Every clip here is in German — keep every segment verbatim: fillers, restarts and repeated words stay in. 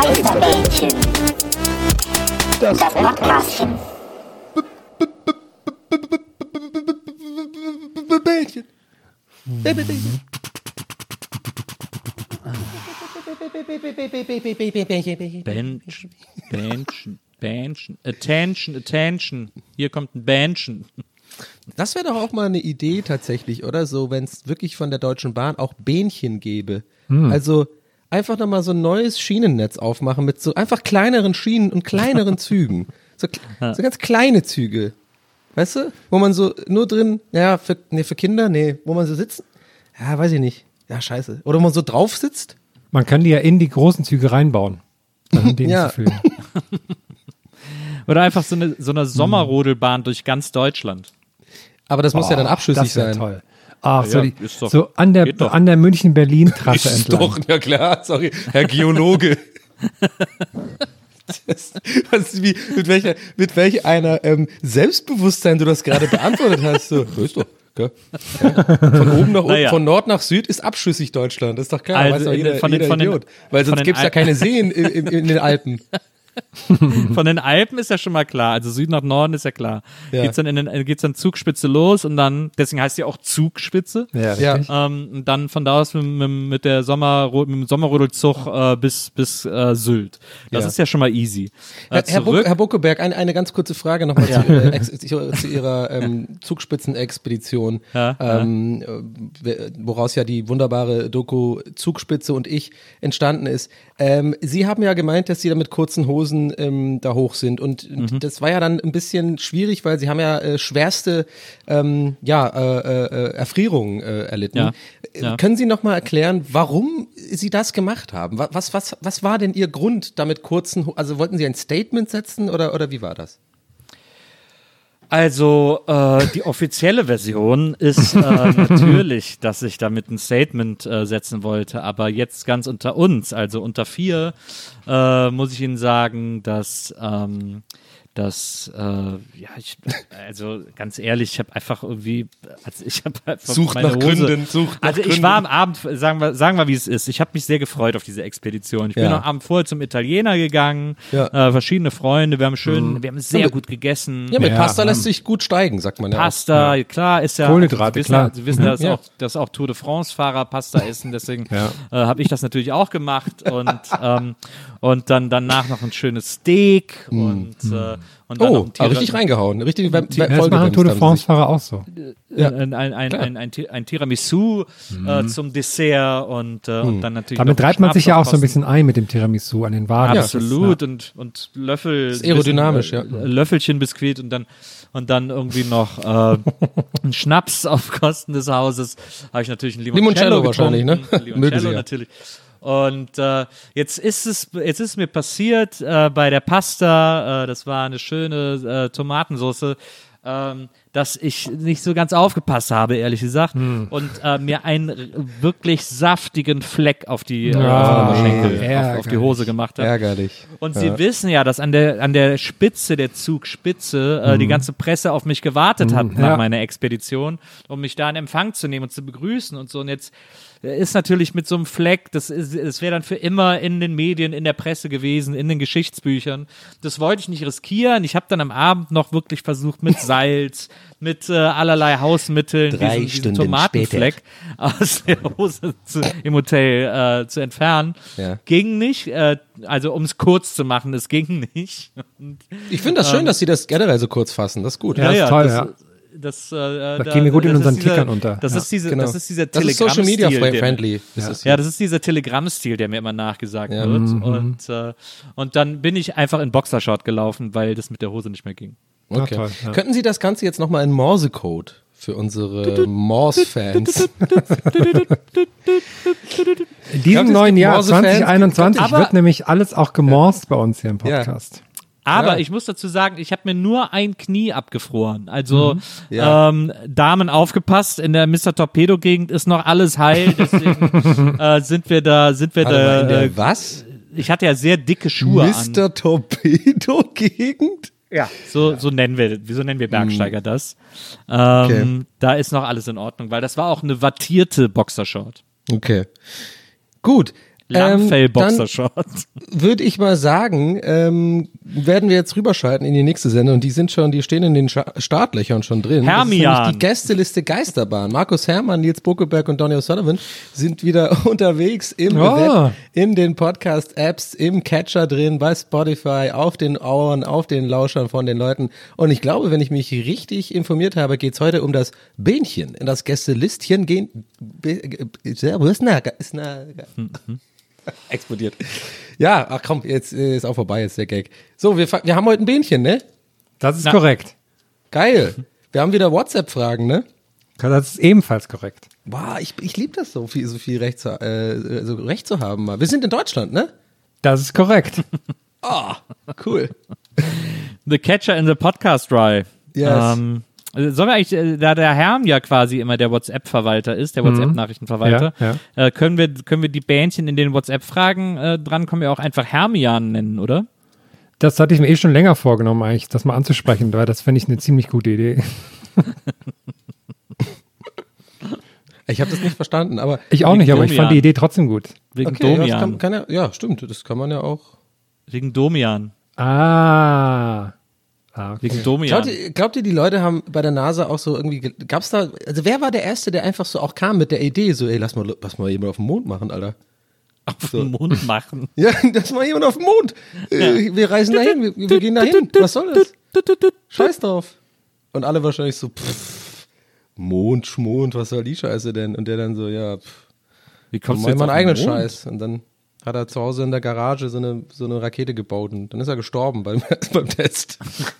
Geisterbällchen. Das Podcastchen. Bällchen. Bändchen, Bändchen, Bändchen, Attention, Attention. Hier kommt ein Bändchen. Das wäre doch auch mal eine Idee tatsächlich, oder? So, wenn es wirklich von der Deutschen Bahn auch Bähnchen gäbe. Hm. Also einfach nochmal so ein neues Schienennetz aufmachen mit so einfach kleineren Schienen und kleineren Zügen. So, so ganz kleine Züge. Weißt du? Wo man so nur drin, ja, für, nee, für Kinder, nee, wo man so sitzt, ja, weiß ich nicht. Ja, scheiße. Oder wo man so drauf sitzt. Man kann die ja in die großen Züge reinbauen. Dann haben die Ja. nicht zu fühlen. Oder einfach so eine, so eine Sommerrodelbahn durch ganz Deutschland. Aber das muss ja dann abschüssig das wär sein. toll. Ach, so, Ja, die, ist doch- so an der, geht doch. an der München-Berlin-Trasse Ist entlang. doch, ja klar, sorry, Herr Geologe. Das, was, wie, mit welcher, mit welch einer ähm, Selbstbewusstsein du das gerade beantwortet hast. So, ist doch, gell? Ja. Von oben nach unten, Naja. von Nord nach Süd ist abschüssig Deutschland. Das ist doch klar, Also weiß doch in jeder, den- von den- jeder von den- Idiot. Weil von sonst den gibt es ja Al- keine Seen in, in, in den Alpen. Von den Alpen ist ja schon mal klar, also Süden nach Norden ist ja klar. Ja. Geht's dann in den, geht's dann Zugspitze los und dann, deswegen heißt sie auch Zugspitze. Ja, Ja. richtig. Ähm, und dann von da aus mit, mit, mit der Sommer, mit dem Sommerrodelzug äh, bis, bis äh, Sylt. Das Ja. ist ja schon mal easy. Äh, Herr, Herr, Buck, zurück, Herr Buckeberg, ein, eine ganz kurze Frage nochmal zu, Ihrer Ex- zu Ihrer ähm, Zugspitzenexpedition, Ja, ähm, äh, woraus ja die wunderbare Doku Zugspitze und ich entstanden ist. Ähm, Sie haben ja gemeint, dass Sie da mit kurzen Hosen ähm, da hoch sind und Mhm. das war ja dann ein bisschen schwierig, weil Sie haben ja äh, schwerste ähm, ja, äh, äh, Erfrierungen äh, erlitten. Ja, Äh, ja. Können Sie noch mal erklären, warum Sie das gemacht haben? Wa- Was, was, was war denn Ihr Grund, damit kurzen, Ho- also wollten Sie ein Statement setzen oder, oder wie war das? Also äh, die offizielle Version ist äh, natürlich, dass ich damit ein Statement äh, setzen wollte, aber jetzt ganz unter uns, also unter vier, äh, muss ich Ihnen sagen, dass ähm, dass, äh, ja, ich, also ganz ehrlich, ich habe einfach irgendwie, also ich habe einfach Sucht meine nach Hose, Gründen, sucht nach Also ich Gründen. war am Abend, sagen wir, sagen wir wie es ist, ich habe mich sehr gefreut auf diese Expedition. Ich bin Ja. am Abend vorher zum Italiener gegangen, Ja. äh, verschiedene Freunde, wir haben schön, wir haben sehr Ja, mit- gut gegessen. Ja, mit Ja, Pasta ähm, lässt sich gut steigen, sagt man ja. Pasta, klar, ist ja. Kohlenhydrate, Sie wissen, klar. Sie wissen, dass, Ja. auch, dass auch Tour de France-Fahrer Pasta essen, deswegen Ja. äh, habe ich das natürlich auch gemacht und, ähm, und dann danach noch ein schönes Steak und, äh, und dann noch Oh, ein aber richtig reingehauen. Richtig Ja, das machen Tour de France-Fahrer auch so. Ja. ein, ein, ein, ein, ein, Ti- ein Tiramisu äh, zum Dessert und, äh, und dann natürlich. Damit noch reibt man Schnaps sich ja auch so ein aufkosten. bisschen ein mit dem Tiramisu an den Waden. Das ist, Absolut und, und Löffel. ist aerodynamisch, bisschen, ja. äh, Löffelchenbiskuit und dann und dann irgendwie noch äh, einen Schnaps auf Kosten des Hauses. Habe ich natürlich einen Limoncello, Limoncello wahrscheinlich, ne? getrunken. Mögen Limoncello Sie ja. natürlich. Und äh, jetzt ist es jetzt ist mir passiert äh, bei der Pasta, äh, das war eine schöne äh, Tomatensauce, ähm, dass ich nicht so ganz aufgepasst habe, ehrlich gesagt, Hm. und äh, mir einen wirklich saftigen Fleck auf die, äh, Ah, auf, den Schenkel, auf, auf die ärgerlich. Hose gemacht habe. Ärgerlich. Und Sie wissen ja, dass an der, an der Spitze der Zugspitze äh, die ganze Presse auf mich gewartet hat nach ja. meiner Expedition, um mich da in Empfang zu nehmen und zu begrüßen und so. Und jetzt ist natürlich mit so einem Fleck, das, ist- das wäre dann für immer in den Medien, in der Presse gewesen, in den Geschichtsbüchern. Das wollte ich nicht riskieren. Ich habe dann am Abend noch wirklich versucht, mit Salz, mit äh, allerlei Hausmitteln Drei diesen, diesen Stunden Tomatenfleck aus der Hose zu, im Hotel äh, zu entfernen. Ja. Ging nicht, äh, also um es kurz zu machen, es ging nicht. Und, Ich finde das schön, dass Sie das generell so kurz fassen. Das ist gut. Ja, ist toll, das, ja. Das, äh, Das gehen wir gut in das unseren ist dieser, Tickern unter. Das Ja, ist diese, Genau. das ist dieser Das ist Social Media Telegramm-Stil, der- friendly. Ist das Ja, das ist dieser Telegramm-Stil, der mir immer nachgesagt Ja. wird. Mhm. Und, äh, und dann bin ich einfach in Boxershort gelaufen, weil das mit der Hose nicht mehr ging. Okay. Ja, toll, ja. Könnten Sie das Ganze jetzt nochmal in Morsecode für unsere Morse-Fans? In diesem Glaubt ihr, es neuen gibt Jahr Morse-Fans? zwanzig einundzwanzig Aber- wird nämlich alles auch gemorst bei uns hier im Ja. Podcast. Aber Ja. ich muss dazu sagen, ich habe mir nur ein Knie abgefroren. Also Ja. ähm, Damen aufgepasst, in der Mister Torpedo-Gegend ist noch alles heil, deswegen äh, sind wir da, sind wir Warte mal, in da. der Äh, was? ich hatte ja sehr dicke Schuhe an. Mister Torpedo-Gegend? Ja, so, so nennen wir, so nennen wir Bergsteiger Hm. das. Ähm, Da ist noch alles in Ordnung, weil das war auch eine wattierte Boxershort. Okay. Gut. Lammfell-Boxershort. Würde ich mal sagen, ähm, werden wir jetzt rüberschalten in die nächste Sendung. Und die sind schon, die stehen in den Scha- Startlöchern schon drin. Hermian. Das ist nämlich die Gästeliste Geisterbahn. Markus Herrmann, Nils Buckelberg und Donny O'Sullivan sind wieder unterwegs im Oh. Web, in den Podcast-Apps, im Catcher drin, bei Spotify, auf den Ohren, auf den Lauschern von den Leuten. Und ich glaube, wenn ich mich richtig informiert habe, geht's heute um das Bähnchen. In das Gästelistchen gehen. Be- Wo ist denn da? Ist da? Explodiert. Ja, ach komm, jetzt äh, ist auch vorbei, jetzt der Gag. So, wir, fa- wir haben heute ein Bähnchen, ne? Das ist Na. korrekt. Geil. Wir haben wieder WhatsApp-Fragen, ne? Das ist ebenfalls korrekt. Boah, ich, ich liebe das so viel, so viel Recht zu, äh, so Recht zu haben. Mal. Wir sind in Deutschland, ne? Das ist korrekt. Ah, cool. The Catcher in the Podcast Dry. Yes. Ähm, also sollen wir eigentlich, äh, da der Herm ja quasi immer der WhatsApp-Verwalter ist, der WhatsApp-Nachrichtenverwalter, Ja, Äh, können wir können wir die Bähnchen in den WhatsApp-Fragen äh, dran kommen ja auch einfach Hermian nennen, oder? Das hatte ich mir eh schon länger vorgenommen, eigentlich, das mal anzusprechen, weil das fände ich eine ziemlich gute Idee. Ich habe das nicht verstanden, aber Ich auch Wegen nicht, aber ich fand Domian. die Idee trotzdem gut. Wegen okay, ja, das Domian. kann, kann ja, ja, stimmt, das kann man ja auch. Wegen Domian. Ah. ah okay. Wegen Domian. Glaubt ihr, glaubt ihr, die Leute haben bei der NASA auch so irgendwie, ge- gab's da, also wer war der Erste, der einfach so auch kam mit der Idee, so, ey, lass mal, lass mal jemand auf den Mond machen, Alter. Auf den Mund machen. Ja, lass mal jemand auf den Mond. Äh, wir reisen dahin, wir, wir gehen dahin. Was soll das? Scheiß drauf. Und alle wahrscheinlich so, pff, Mond, Schmond, was soll die Scheiße denn? Und der dann so, ja, pff, Wie komm kommst mal du jetzt meinen auf eigenen den Mond? Scheiß. Und dann hat er zu Hause in der Garage so eine, so eine Rakete gebaut und dann ist er gestorben beim, beim Test.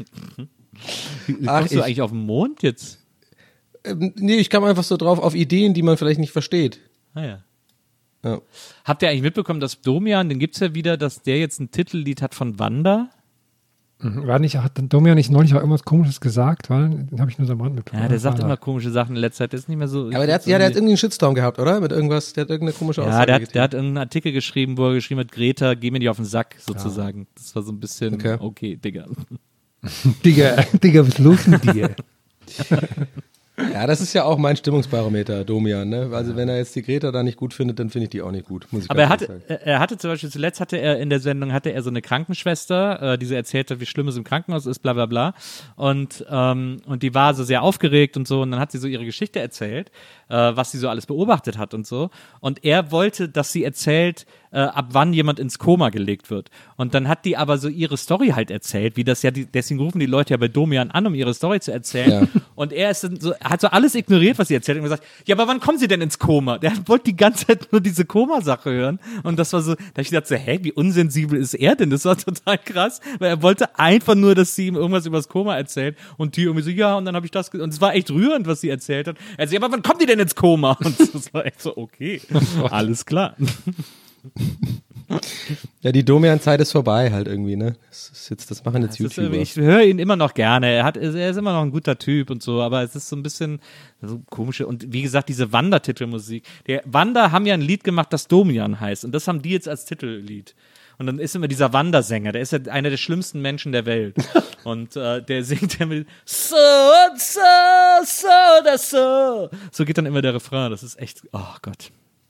Wie Ach, kommst du ich- eigentlich auf den Mond jetzt? Ähm, nee, ich kam einfach so drauf auf Ideen, die man vielleicht nicht versteht. Ah ja. Ja. Habt ihr eigentlich mitbekommen, dass Domian, den gibt's ja wieder, dass der jetzt ein Titellied hat von Wanda? Mhm. War nicht, hat Domian nicht neulich auch irgendwas Komisches gesagt? Weil, den habe ich nur so am Rand mitbekommen. Ja, der sagt War immer da. komische Sachen in letzter Zeit. Der ist nicht mehr so. Aber der hat, ja, der hat irgendwie einen Shitstorm gehabt, oder? Mit irgendwas, der hat irgendeine komische Ja, Aussage der hat, getätigt. der hat irgendeinen Artikel geschrieben, wo er geschrieben hat, Greta, geh mir nicht auf den Sack, sozusagen. Das war so ein bisschen, okay, Okay. okay Digga. Digga, Digga, was ist los mit dir? Ja, das ist ja auch mein Stimmungsbarometer, Domian, ne? Also wenn er jetzt die Greta da nicht gut findet, dann finde ich die auch nicht gut, muss ich Aber er ganz hatte, ehrlich sagen. er er hatte zum Beispiel, zuletzt hatte er in der Sendung, hatte er so eine Krankenschwester, äh, die so erzählt hat, wie schlimm es im Krankenhaus ist, bla bla bla. Und, ähm, und die war so sehr aufgeregt und so. Und dann hat sie so ihre Geschichte erzählt, äh, was sie so alles beobachtet hat und so. Und er wollte, dass sie erzählt, äh, ab wann jemand ins Koma gelegt wird. Und dann hat die aber so ihre Story halt erzählt, wie das ja, die, deswegen rufen die Leute ja bei Domian an, um ihre Story zu erzählen. Ja. Und er ist dann so, hat so alles ignoriert, was sie erzählt hat und gesagt, ja, aber wann kommen sie denn ins Koma? Der wollte die ganze Zeit nur diese Koma-Sache hören. Und das war so, da hab ich gedacht so, hä, wie unsensibel ist er denn? Das war total krass, weil er wollte einfach nur, dass sie ihm irgendwas über das Koma erzählt. Und die irgendwie so, ja, und dann habe ich das, ge- und es war echt rührend, was sie erzählt hat. Er so, ja, aber wann kommen die denn ins Koma? Und das war echt so, okay, alles klar. Ja, die Domian-Zeit ist vorbei halt irgendwie, ne? Das ist jetzt, das machen jetzt Das ist, YouTuber. ich höre ihn immer noch gerne. Er, hat, er ist immer noch ein guter Typ und so, aber es ist so ein bisschen so komische. Und wie gesagt, diese Wanda-Titelmusik. Der Wanda haben ja ein Lied gemacht, das Domian heißt. Und das haben die jetzt als Titellied. Und dann ist immer dieser Wanda-Sänger, der ist ja einer der schlimmsten Menschen der Welt. Und äh, der singt ja mit so und so, so oder so. So geht dann immer der Refrain. Das ist echt, oh Gott.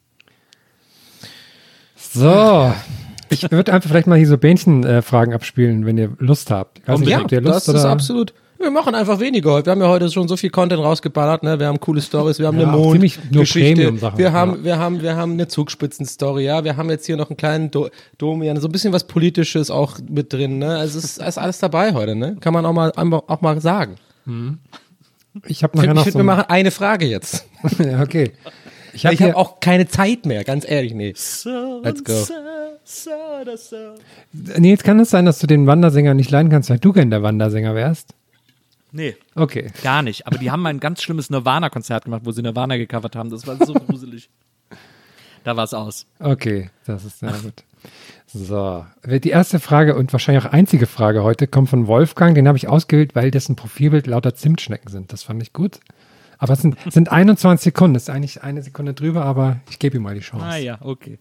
So, ich würde einfach vielleicht mal hier so Bähnchen-Fragen abspielen, wenn ihr Lust habt. Ich weiß nicht, Ja, habt ihr Lust das ist oder? absolut. Wir machen einfach weniger heute. Wir haben ja heute schon so viel Content rausgeballert, ne? Wir haben coole Stories, wir haben Ja, eine auch ziemlich nur Mondgeschichte, Premium-Sachen, wir haben, ja. wir haben, wir haben eine Zugspitzen-Story, ja. Wir haben jetzt hier noch einen kleinen Do Domian, so ein bisschen was Politisches auch mit drin, ne? Also es ist, ist alles dabei heute, ne? Kann man auch mal, auch mal sagen. Ich habe Ich nachher finde, noch find, so wir machen eine Frage jetzt. ja, okay. Ich Ich habe habe hier, auch keine Zeit mehr, ganz ehrlich, nee. So Let's und go. so, so oder so. nee, jetzt kann es sein, dass du den Wandersänger nicht leiden kannst, weil du gern der Wandersänger wärst. Nee. Okay. Gar nicht. Aber die haben mal ein ganz schlimmes Nirvana-Konzert gemacht, wo sie Nirvana gecovert haben. Das war so gruselig. Da war es aus. Okay, das ist sehr gut. So, die erste Frage und wahrscheinlich auch einzige Frage heute kommt von Wolfgang. Den habe ich ausgewählt, weil dessen Profilbild lauter Zimtschnecken sind. Das fand ich gut. Aber es sind, sind einundzwanzig Sekunden. Das ist eigentlich eine Sekunde drüber, aber ich gebe ihm mal die Chance. Ah ja, okay.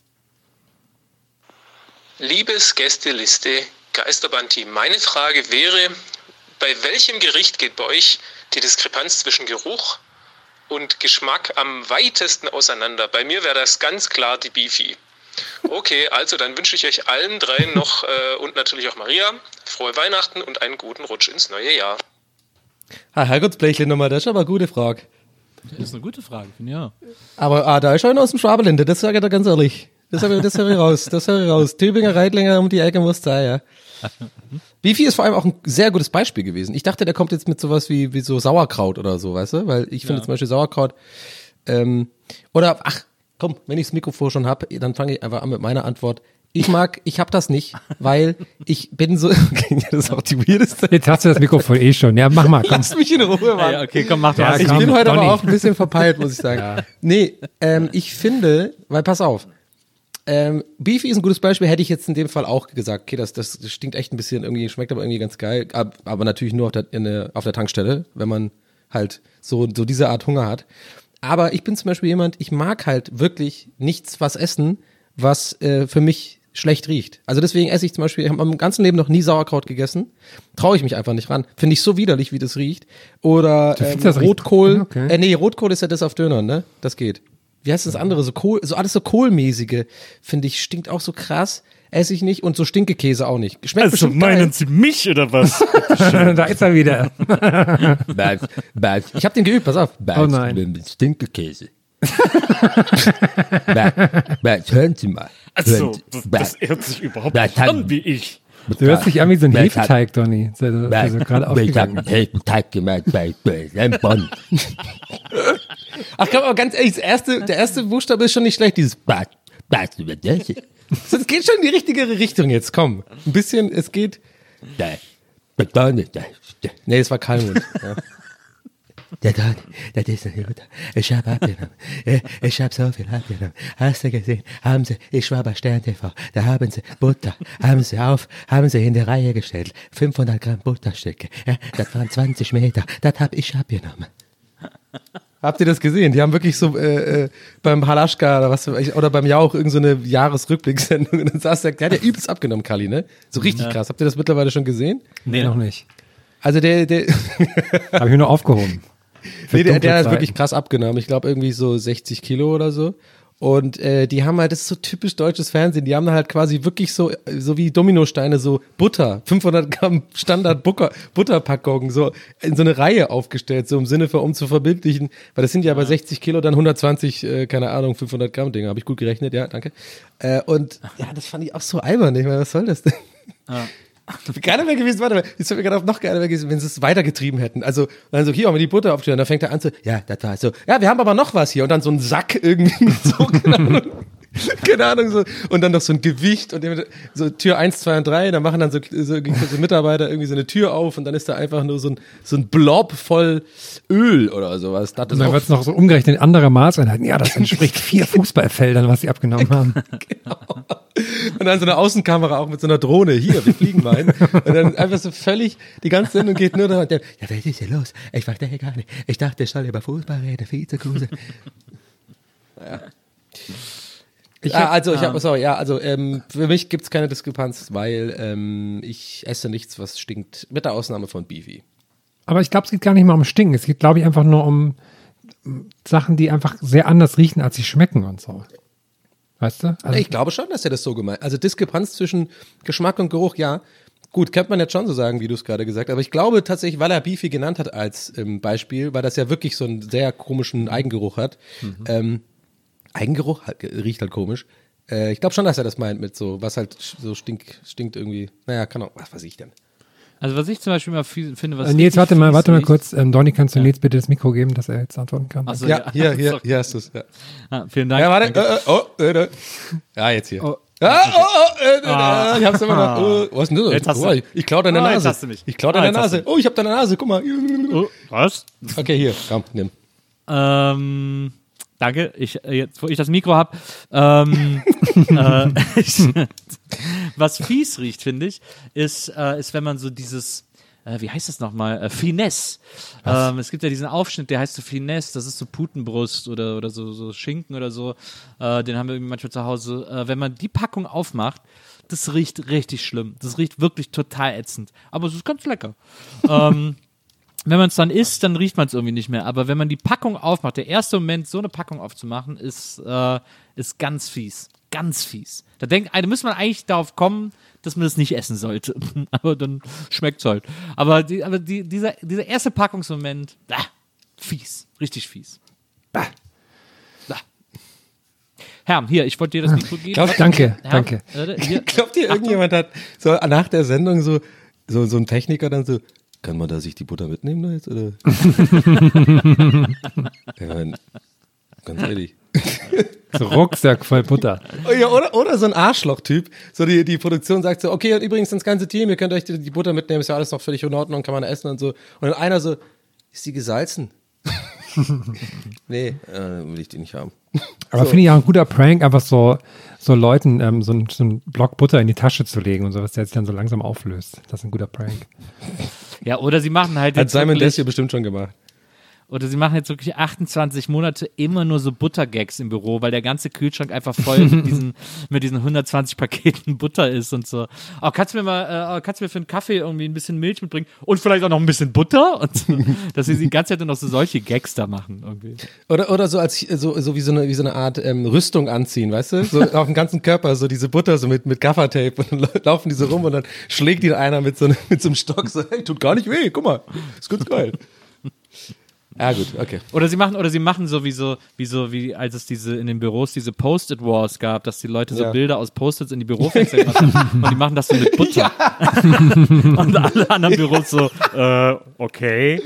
Liebes Gästeliste Geisterbahn-Team, meine Frage wäre, bei welchem Gericht geht bei euch die Diskrepanz zwischen Geruch und Geschmack am weitesten auseinander? Bei mir wäre das ganz klar die Beefy. Okay, also dann wünsche ich euch allen dreien noch äh, und natürlich auch Maria frohe Weihnachten und einen guten Rutsch ins neue Jahr. Ah, Herrgottsblechle nochmal, das ist aber eine gute Frage. Das ist eine gute Frage, finde ich ja. Aber ah, da ist einer aus dem Schwabenlände, das sage ich dir ganz ehrlich. Das höre das hör ich raus, das höre ich raus. Tübinger, Reitlinger um die Ecke muss sein, ja. Beefy ist vor allem auch ein sehr gutes Beispiel gewesen. Ich dachte, der kommt jetzt mit sowas wie, wie so Sauerkraut oder so, weißt du? Weil ich finde ja. zum Beispiel Sauerkraut, ähm, oder, ach, komm, wenn ich das Mikrofon schon habe, dann fange ich einfach an mit meiner Antwort. Ich mag, ich hab das nicht, weil ich bin so, okay, das ist auch die weirdeste. Jetzt hast du das Mikrofon eh schon, ja, mach mal, komm. Lass mich in Ruhe, Mann. Ja, okay, komm, mach Ja, was. Ich komm, bin heute Donny. aber auch ein bisschen verpeilt, muss ich sagen. Ja. Nee, ähm, ich finde, weil pass auf, ähm, Beefy ist ein gutes Beispiel, hätte ich jetzt in dem Fall auch gesagt, okay, das, das stinkt echt ein bisschen, irgendwie schmeckt aber irgendwie ganz geil, ab, aber natürlich nur auf der, in der, auf der Tankstelle, wenn man halt so, so diese Art Hunger hat. Aber ich bin zum Beispiel jemand, ich mag halt wirklich nichts was essen, was äh, für mich schlecht riecht. Also deswegen esse ich zum Beispiel, ich habe im ganzen Leben noch nie Sauerkraut gegessen. Traue ich mich einfach nicht ran. Finde ich so widerlich, wie das riecht. Oder ähm, das riecht- Rotkohl. Okay. Äh, nee, Rotkohl ist ja das auf Dönern, ne? Das geht. Wie heißt das andere? So Kohl, so alles so Kohlmäßige, finde ich, stinkt auch so krass. Esse ich nicht und so Stinkekäse auch nicht. Schmeckt Also bestimmt meinen geil. Sie mich oder was? Da ist er wieder. Bad, bad, Ich habe den geübt, pass auf. bad, Oh nein. mit Stinkekäse. bad, bad, hören Sie mal. Also, Hören Sie- das, bad, das hört sich überhaupt bad, nicht an wie ich. Du hörst dich an wie so ein bad, Hefeteig, Donny. So, so, bad, so gerade Ich habe aufgegangen. einen Hefeteig gemacht bei bei Bonn. Ach komm, aber ganz ehrlich, das erste, der erste Buchstabe ist schon nicht schlecht, dieses Bad, bad, über das. Es geht schon in die richtige Richtung jetzt, komm. Ein bisschen, es geht. Da, da, da, da, da. Nee, es war Kalmund. Ja. Der Don, das ist ein guter. Ich hab abgenommen. Ich hab so viel abgenommen. Hast du gesehen? Haben sie, ich war bei Stern T V, da haben sie Butter, haben sie auf, haben sie in die Reihe gestellt. fünfhundert Gramm Butterstücke. Ja, das waren zwanzig Meter. Das hab ich abgenommen. Habt ihr das gesehen? Die haben wirklich so äh, äh, beim Halaschka oder was oder beim Jauch irgend so eine Jahresrückblickssendung und dann saß der, der hat ja übelst abgenommen, Kali, ne? So richtig krass. Habt ihr das mittlerweile schon gesehen? Nee, noch nicht. Also der, der, Habe ich mir nur aufgehoben. Für nee, der, der hat dunkle wirklich krass abgenommen. Ich glaube irgendwie so sechzig Kilo oder so. Und äh, die haben halt, das ist so typisch deutsches Fernsehen, die haben da halt quasi wirklich so, so wie Dominosteine, so Butter, fünfhundert Gramm Standard Butter, Butterpackungen, so in so eine Reihe aufgestellt, so im Sinne von, um zu verbildlichen, weil das sind ja bei sechzig Kilo dann hundertzwanzig, äh, keine Ahnung, fünfhundert Gramm Dinger, habe ich gut gerechnet, ja, danke. Äh, und ja, das fand ich auch so albern, ich meine, was soll das denn? Ja. Geiler wäre gewesen, warte mal, jetzt wäre mir gerade noch geiler gewesen, wenn sie es weitergetrieben hätten. Also, dann so, hier haben wir die Butter aufstellen, dann fängt er an zu, ja, das war so, ja, wir haben aber noch was hier und dann so ein Sack irgendwie mit so, keine Ahnung, keine Ahnung, so, und dann noch so ein Gewicht und so Tür eins, zwei und drei, dann machen dann so, so, so Mitarbeiter irgendwie so eine Tür auf und dann ist da einfach nur so ein, so ein Blob voll Öl oder sowas. Das Und ist dann auch wird es noch so umgerechnet in anderer Maßeinheiten. Ja, das entspricht vier Fußballfeldern, was sie abgenommen haben. Und dann so eine Außenkamera auch mit so einer Drohne. Hier, wir fliegen mal hin. Und dann einfach so völlig, die ganze Sendung geht nur da. Ja, was ist hier los? Ich verstehe gar nicht. Ich dachte, ich soll über Fußball reden, Vizekruse. Ja. Ich ah, also, ich habe, sorry, ja, also ähm, für mich gibt's keine Diskrepanz, weil ähm, ich esse nichts, was stinkt, mit der Ausnahme von Beefy. Aber ich glaube, es geht gar nicht mal um Stinken. Es geht, glaube ich, einfach nur um um Sachen, die einfach sehr anders riechen, als sie schmecken und so. Weißt du? Also, Ich glaube schon, dass er das so gemeint. Also Diskrepanz zwischen Geschmack und Geruch, ja. Gut, könnte man jetzt schon so sagen, wie du es gerade gesagt hast. Aber ich glaube tatsächlich, weil er Beefy genannt hat als ähm, Beispiel, weil das ja wirklich so einen sehr komischen Eigengeruch hat. Mhm. Ähm, Eigengeruch halt, riecht halt komisch. Äh, ich glaube schon, dass er das meint mit so, was halt so stink, stinkt irgendwie. Naja, kann auch, was weiß ich denn. Also was ich zum Beispiel immer viel, finde, was äh, Nils, richtig warte mal, fies warte mal riecht- kurz. Ähm, Donny, kannst du Nils bitte das Mikro geben, dass er jetzt antworten kann? Ach so, Ja, hier, hier, Sorry. hier hast du es. Ja. Ah, vielen Dank. ja, warte. Danke. Äh, äh, oh, äh, äh. Ja, jetzt hier. Oh. Ah, oh, oh, äh, äh, Ah. äh, ich hab's immer noch. Oh, was ist denn das? Jetzt hast du- oh, ich, ich klau deine Ah, jetzt Nase. hast du mich. Ich klau Ah, deine jetzt hast Nase. du Oh, ich hab deine Nase. Guck mal. Oh, was? Okay, hier, komm, nimm. Ähm, danke. Ich, äh, jetzt, wo ich das Mikro habe, ähm, äh, ich, was fies riecht, finde ich, ist, äh, ist, wenn man so dieses, äh, wie heißt das nochmal? Äh, Finesse. Ähm, es gibt ja diesen Aufschnitt, der heißt so Finesse, das ist so Putenbrust oder, oder so, so Schinken oder so. Äh, den haben wir irgendwie manchmal zu Hause. Äh, wenn man die Packung aufmacht, das riecht richtig schlimm. Das riecht wirklich total ätzend. Aber es ist ganz lecker. ähm, wenn man es dann isst, dann riecht man es irgendwie nicht mehr. Aber wenn man die Packung aufmacht, der erste Moment, so eine Packung aufzumachen, ist, äh, ist ganz fies. Ganz fies. Da denkt, da muss man eigentlich darauf kommen, dass man das nicht essen sollte. Aber dann schmeckt es halt. Aber, die, aber die, dieser, dieser erste Packungsmoment, ah, fies. Richtig fies. Bah. Bah. Herr, hier, ich wollte dir das Mikro geben. Glaub, danke, Herr, danke. Äh, hier. Glaubt ihr, irgendjemand hat so nach der Sendung so, so, so ein Techniker dann so, kann man da sich die Butter mitnehmen da jetzt, oder? Ich mein, ganz ehrlich. So Rucksack voll Butter. Oh ja, oder, oder so ein Arschloch-Typ. So die, die Produktion sagt so, okay, und übrigens das ganze Team, ihr könnt euch die, die Butter mitnehmen, ist ja alles noch völlig in Ordnung, kann man essen und so. Und dann einer so, ist die gesalzen? Nee, äh, will ich die nicht haben. Aber So. finde ich auch ein guter Prank, einfach so, so Leuten ähm, so, ein, so einen Block Butter in die Tasche zu legen und sowas, der sich dann so langsam auflöst. Das ist ein guter Prank. Ja, oder sie machen halt Hat jetzt Simon wirklich- Desio bestimmt schon gemacht. Oder sie machen jetzt wirklich achtundzwanzig Monate immer nur so Buttergags im Büro, weil der ganze Kühlschrank einfach voll mit diesen, mit diesen hundertzwanzig Paketen Butter ist und so. Oh, kannst du mir mal, äh, kannst du mir für einen Kaffee irgendwie ein bisschen Milch mitbringen und vielleicht auch noch ein bisschen Butter? Und so, dass sie die ganze Zeit nur noch so solche Gags da machen irgendwie. Oder, oder so als so, so wie so eine, wie so eine Art ähm, Rüstung anziehen, weißt du? So auf dem ganzen Körper, so diese Butter, so mit, mit Gaffertape und dann laufen die so rum und dann schlägt ihn einer mit so, ne, mit so einem Stock so, hey, tut gar nicht weh, guck mal, ist ganz geil. Ja, gut, okay. Oder sie machen, oder sie machen so wie so, wie so, wie als es diese in den Büros diese Post-it-Wars gab, dass die Leute so Ja. Bilder aus Post-its in die Bürofenster gemacht haben und die machen das so mit Butter. Und alle anderen Büros so, äh, okay.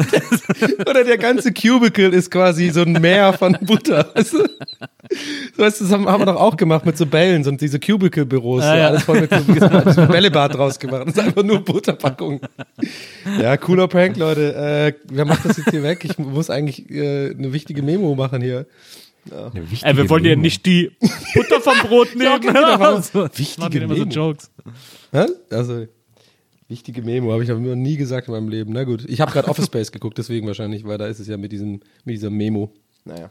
Oder der ganze Cubicle ist quasi so ein Meer von Butter, weißt du? So, weißt du, das haben, haben wir doch auch gemacht mit so Bällen, so diese Cubicle-Büros, so Ah, ja. alles voll mit so, so ein Bällebad draus gemacht. Das ist einfach nur Butterpackung. Ja, cooler Prank, Leute. Äh, wer macht das jetzt hier weg? Ich muss eigentlich äh, eine wichtige Memo machen hier. Eine wichtige Ey, wir wollen ja Memo. nicht die Butter vom Brot nehmen. Ja, okay, da war was. So, machen Wichtige die immer so Memo. Jokes. Hä? Also, wichtige Memo, habe ich aber noch nie gesagt in meinem Leben. Na gut, ich habe gerade Office Space geguckt, deswegen wahrscheinlich, weil da ist es ja mit diesem, mit dieser Memo. Naja.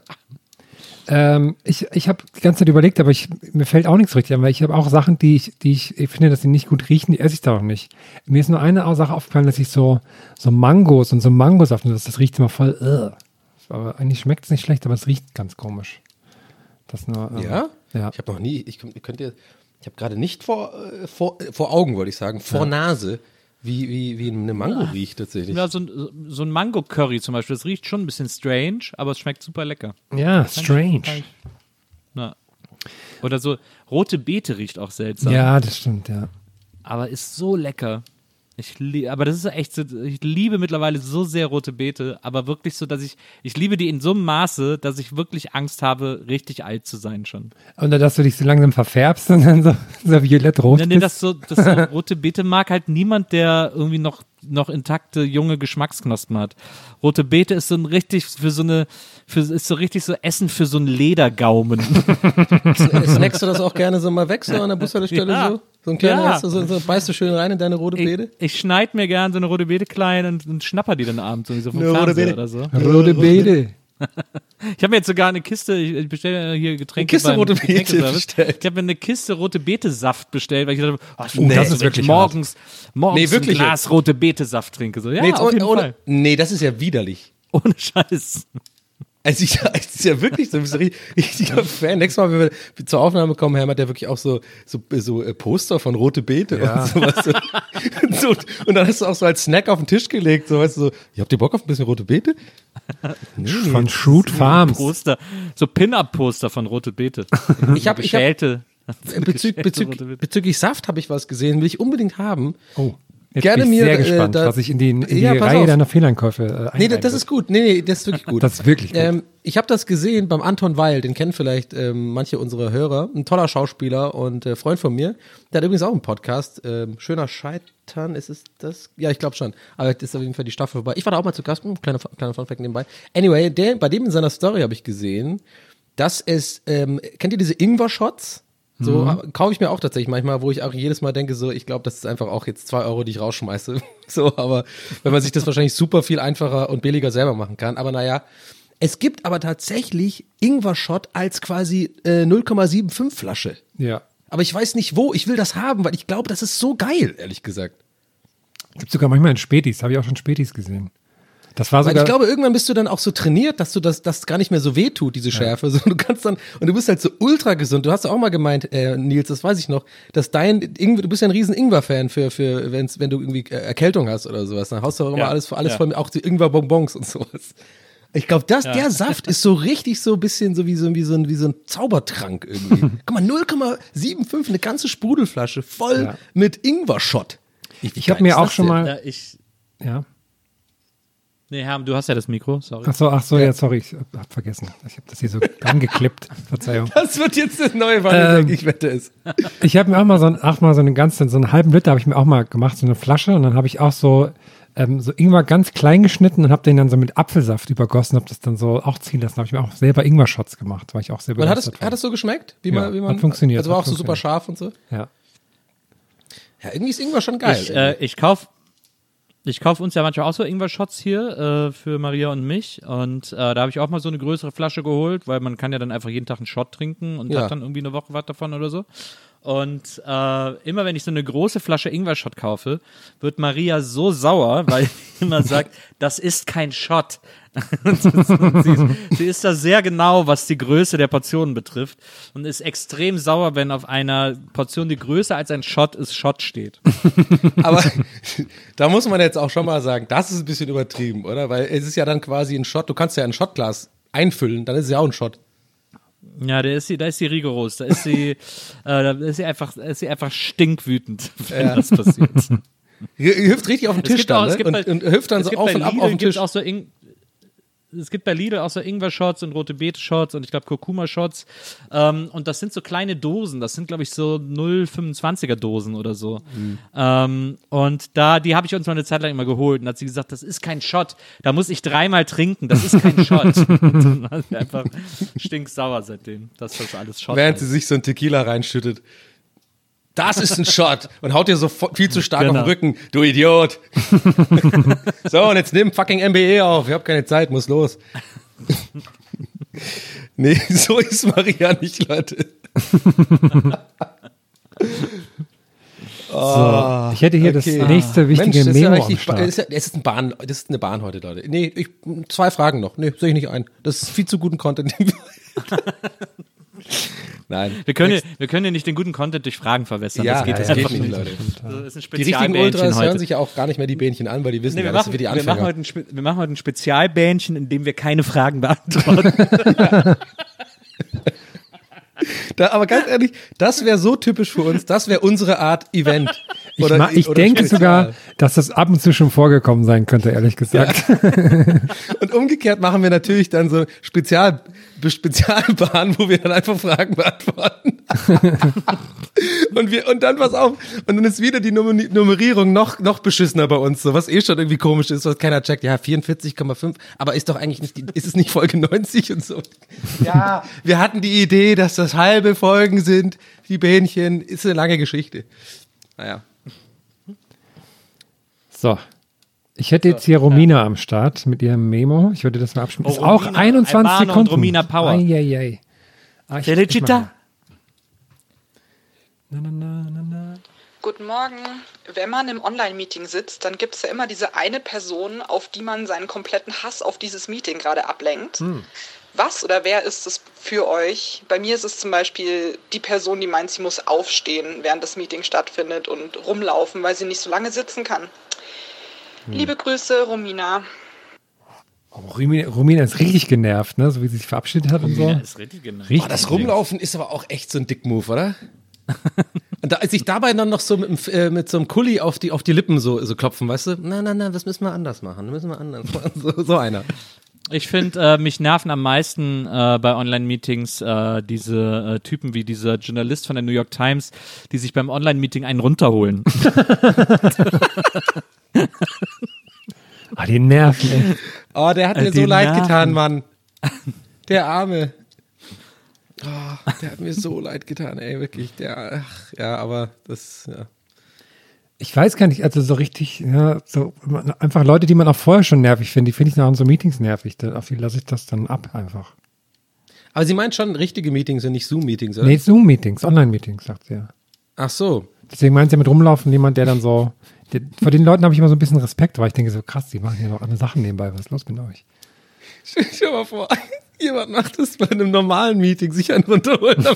Ähm, ich ich habe die ganze Zeit überlegt, aber ich, mir fällt auch nichts richtig an, weil ich habe auch Sachen, die ich, die ich, ich finde, dass sie nicht gut riechen, die esse ich da auch nicht. Mir ist nur eine Sache aufgefallen, dass ich so, so Mangos und so Mangosaft, das, das riecht immer voll, uh. Aber eigentlich schmeckt es nicht schlecht, aber es riecht ganz komisch. Das nur, ähm, Ja? Ja. Ich habe noch nie, ich, ich könnte, ich habe gerade nicht vor, äh, vor, vor Augen, wollte ich sagen, vor Nase, wie, wie, wie eine Mango riecht tatsächlich. Ja, so ein, so ein Mango-Curry zum Beispiel, das riecht schon ein bisschen strange, aber es schmeckt super lecker. Ja, strange. Na. Oder so, rote Beete riecht auch seltsam. Ja, das stimmt, ja. Aber ist so lecker. Ich lie- aber das ist echt so, ich liebe mittlerweile so sehr rote Beete, aber wirklich so, dass ich, ich liebe die in so einem Maße, dass ich wirklich Angst habe, richtig alt zu sein schon. Und dann, dass du dich so langsam verfärbst und dann so, so violett-rot Nee, nee, das bist. so, das so rote Beete mag halt niemand, der irgendwie noch, noch intakte junge Geschmacksknospen hat. Rote Beete ist so ein richtig, für so eine, für, ist so richtig so Essen für so einen Ledergaumen. Snackst du das auch gerne so mal weg, so an der Bushaltestelle Ja. so? So ein kleiner, Ja. weißt du, so, so beißt du schön rein in deine rote Ich, Beete? ich schneide mir gern so eine rote Beete klein und, und schnapper die dann abends irgendwie so vom Eine rote Fernseher Beete. oder so. Rote Beete. Ich habe mir jetzt sogar eine Kiste, ich, ich bestelle hier Getränke Eine Kiste beim rote Beete Getränkeservice. bestellt. Ich habe mir eine Kiste rote Beete-Saft bestellt, weil ich dachte, ach, Nee, das das ist wirklich morgens, morgens Nee, wirklich ein Glas rote Beete-Saft trinke. So, ja, nee, jetzt auf ohne, jeden ohne, Fall. nee, das ist ja widerlich. Ohne Scheiß. Also ich, es ist ja wirklich so, du bist ein richtiger Fan. Nächstes Mal, wenn wir zur Aufnahme kommen, Herr, hat der wirklich auch so, so, so äh, Poster von Rote Beete Ja. und sowas. So. Und, so, und dann hast du auch so als Snack auf den Tisch gelegt, so weißt du, so, ihr habt ihr Bock auf ein bisschen Rote Beete? Nee, nee. Von Shoot Farms. Poster, so Pin-Up-Poster von Rote Beete. Ich habe ich hab, Geschälte. bezü Geschälte bezü Rote Beete. bezüglich Saft habe ich was gesehen, will ich unbedingt haben. Oh, jetzt Gerne bin ich mir, sehr äh, gespannt, da- was ich in die, in die Ja, pass Reihe auf. deiner Fehleinkäufe äh, Nee, das, einreihen das ist wird. gut. Nee, nee, das ist wirklich gut. Das ist wirklich gut. Ähm, ich habe das gesehen beim Anton Weil, den kennen vielleicht ähm, manche unserer Hörer. Ein toller Schauspieler und äh, Freund von mir. Der hat übrigens auch einen Podcast. Ähm, Schöner Scheitern, ist es das? Ja, ich glaube schon. Aber das ist auf jeden Fall die Staffel vorbei. Ich war da auch mal zu Gast. Hm, kleiner, kleiner Funfact nebenbei. Anyway, der, bei dem in seiner Story habe ich gesehen, dass es, ähm, kennt ihr diese Ingwer-Shots? So Mhm. kaufe ich mir auch tatsächlich manchmal, wo ich auch jedes Mal denke, so, ich glaube, das ist einfach auch jetzt zwei Euro, die ich rausschmeiße. So, aber wenn man sich das wahrscheinlich super viel einfacher und billiger selber machen kann. Aber naja, es gibt aber tatsächlich Ingwer-Shot als quasi äh, null Komma fünfundsiebzig Flasche. Ja. Aber ich weiß nicht wo, ich will das haben, weil ich glaube, das ist so geil, ehrlich gesagt. Gibt sogar manchmal in Spätis, habe ich auch schon Spätis gesehen. Das war Weil sogar, ich glaube, irgendwann bist du dann auch so trainiert, dass du das, das gar nicht mehr so wehtut, diese Schärfe. So, du kannst dann, und du bist halt so ultra gesund. Du hast ja auch mal gemeint, äh, Nils, das weiß ich noch, dass dein, Ingwer, du bist ja ein riesen Ingwer-Fan für, für, wenn's, wenn du irgendwie äh, Erkältung hast oder sowas. Dann haust du auch immer Ja, alles, alles ja. voll mit, auch die Ingwer-Bonbons und sowas. Ich glaube, das, Ja. der Saft ist so richtig so ein bisschen so wie so, wie so, ein, wie so ein Zaubertrank irgendwie. Guck mal, null Komma fünfundsiebzig, eine ganze Sprudelflasche voll Ja. mit Ingwer-Shot. ich habe mir auch schon mal, Ja, ich. ja. Nee, Herr, du hast ja das Mikro, sorry. Ach so, ach so, ja, sorry, ich hab vergessen. Ich habe das hier so angeklippt. Verzeihung. Das wird jetzt eine neue Variante, Ähm, ich wette es. Ich habe mir auch mal so, ein, auch mal so eine ganze, so einen halben Liter habe ich mir auch mal gemacht, so eine Flasche. Und dann habe ich auch so, ähm, so Ingwer ganz klein geschnitten und habe den dann so mit Apfelsaft übergossen, habe das dann so auch ziehen lassen. Habe ich mir auch selber Ingwer-Shots gemacht, war ich auch sehr Und hat begeistert. es, hat es so geschmeckt? Wie Ja, man, wie man, hat funktioniert, Also war hat auch so super funktioniert. scharf und so? Ja. Ja, irgendwie ist Ingwer schon geil. Ich, äh, ich kauf, ich kauf uns ja manchmal auch so Ingwer-Shots hier äh, für Maria und mich. Und äh, da habe ich auch mal so eine größere Flasche geholt, weil man kann ja dann einfach jeden Tag einen Shot trinken und Ja. hat dann irgendwie eine Woche was davon oder so. Und äh, immer wenn ich so eine große Flasche Ingwer-Shot kaufe, wird Maria so sauer, weil sie immer sagt, das ist kein Shot. Und sie, ist, sie ist da sehr genau, was die Größe der Portionen betrifft und ist extrem sauer, wenn auf einer Portion, die größer als ein Shot ist, Shot steht. Aber da muss man jetzt auch schon mal sagen, das ist ein bisschen übertrieben, oder? Weil es ist ja dann quasi ein Shot, du kannst ja ein Shotglas einfüllen, dann ist es ja auch ein Shot. Ja, da ist sie, da ist sie rigoros, da ist sie, äh, da ist sie einfach, da ist sie einfach stinkwütend, wenn Ja. das passiert. Hüpft richtig auf den Es Tisch gibt dann, auch- es ne? gibt Und, bei- und hüpft dann Es so gibt auf bei und ab Lidl auf den gibt's Tisch. auch so Ing es gibt bei Lidl auch so Ingwer-Shots und rote Beete-Shots und ich glaube Kurkuma-Shots. Ähm, und das sind so kleine Dosen. Das sind, glaube ich, so null Komma fünfundzwanziger Dosen oder so. Mhm. Ähm, und da, die habe ich uns mal eine Zeit lang immer geholt. Und hat sie gesagt, das ist kein Shot. Da muss ich dreimal trinken. Das ist kein Shot. Und dann war sie einfach stinksauer seitdem, dass das alles Shot Während heißt. sie sich so ein Tequila reinschüttet. Das ist ein Shot. Und haut dir so vo- viel zu stark Genau. auf den Rücken. Du Idiot. So, und jetzt nimm fucking M B E auf. Ich hab keine Zeit, muss los. Nee, so ist Maria nicht, Leute. So, ich hätte hier okay. das nächste wichtige Mensch, das ist ja Memo am richtig, Start. es ist, ja, es ist ein Bahn, das ist eine Bahn heute, Leute. Nee, ich, zwei Fragen noch. Nee, sehe ich nicht ein. Das ist viel zu guten Content. Nein. Wir können, ja, wir können ja nicht den guten Content durch Fragen verwässern. Ja, das geht ja, jetzt ja, einfach geht nicht, nicht. Leute. Das ist ein Die richtigen Spezialbähnchen Ultras heute. hören sich ja auch gar nicht mehr die Bähnchen an, weil die wissen Nee, ja, wir, das machen, sind für die wir, Anfänger. machen heute ein, Spe- wir machen heute ein Spezialbähnchen, in dem wir keine Fragen beantworten. Da, aber ganz ehrlich, das wäre so typisch für uns, das wäre unsere Art Event. Ich, Oder- ma- ich oder denke Spezial. sogar, dass das ab und zu schon vorgekommen sein könnte, ehrlich gesagt. Und umgekehrt machen wir natürlich dann so Spezial, Spezialbahnen, wo wir dann einfach Fragen beantworten. und wir, und dann pass auf, und dann ist wieder die Nummer- Nummerierung noch, noch beschissener bei uns, so, was eh schon irgendwie komisch ist, was keiner checkt. Ja, vierundvierzig Komma fünf, aber ist doch eigentlich nicht, die, ist es nicht Folge neunzig und so. Ja, wir hatten die Idee, dass das halbe Folgen sind, die Bähnchen, ist eine lange Geschichte. Naja. So. Ich hätte jetzt hier Romina am Start mit ihrem Memo. Ich würde das mal abspielen. Oh, Ist auch Romina, einundzwanzig Albano und Sekunden. Romina Power. Eieiei. Ah, ich- ich Felicita. mach mal. Na, na, na, na, na. Guten Morgen. Wenn man im Online-Meeting sitzt, dann gibt es ja immer diese eine Person, auf die man seinen kompletten Hass auf dieses Meeting gerade ablenkt. Was oder wer ist es für euch? Bei mir ist es zum Beispiel die Person, die meint, sie muss aufstehen, während das Meeting stattfindet und rumlaufen, weil sie nicht so lange sitzen kann. Liebe Grüße, Romina. Oh, Romina, Romina ist richtig genervt, ne? So wie sie sich verabschiedet hat und so. Ja, ist richtig genau. Richtig Boah, das Rumlaufen ist aber auch echt so ein Dick-Move, oder? Und da, sich dabei dann noch so mit, dem, äh, mit so einem Kuli auf die, auf die Lippen so, so klopfen, weißt du? Nein, nein, nein, das müssen wir anders machen. Das müssen wir anders machen. So, so einer. Ich finde, äh, mich nerven am meisten äh, bei Online-Meetings äh, diese äh, Typen wie dieser Journalist von der New York Times, die sich beim Online-Meeting einen runterholen. Ah, die Nerven, ey. Oh, der hat mir Die so leid Nerven. getan, Mann. Der Arme. Oh, der hat mir so leid getan, ey, wirklich. Der, ach, ja, aber das, ja. Ich weiß gar nicht, also so richtig, ja, so einfach Leute, die man auch vorher schon nervig findet, die finde ich nach so Meetings nervig. Da, auf die lasse ich das dann ab einfach. Aber sie meint schon richtige Meetings und nicht Zoom-Meetings, oder? Nee, Zoom-Meetings, Online-Meetings, sagt sie ja. Ach so. Deswegen meint sie mit rumlaufen jemand, der dann so Die, vor den Leuten habe ich immer so ein bisschen Respekt, weil ich denke so, krass, die machen hier noch andere Sachen nebenbei. Was ist los mit euch? Stell dir mal vor, jemand macht das bei einem normalen Meeting, sich einen runterholen.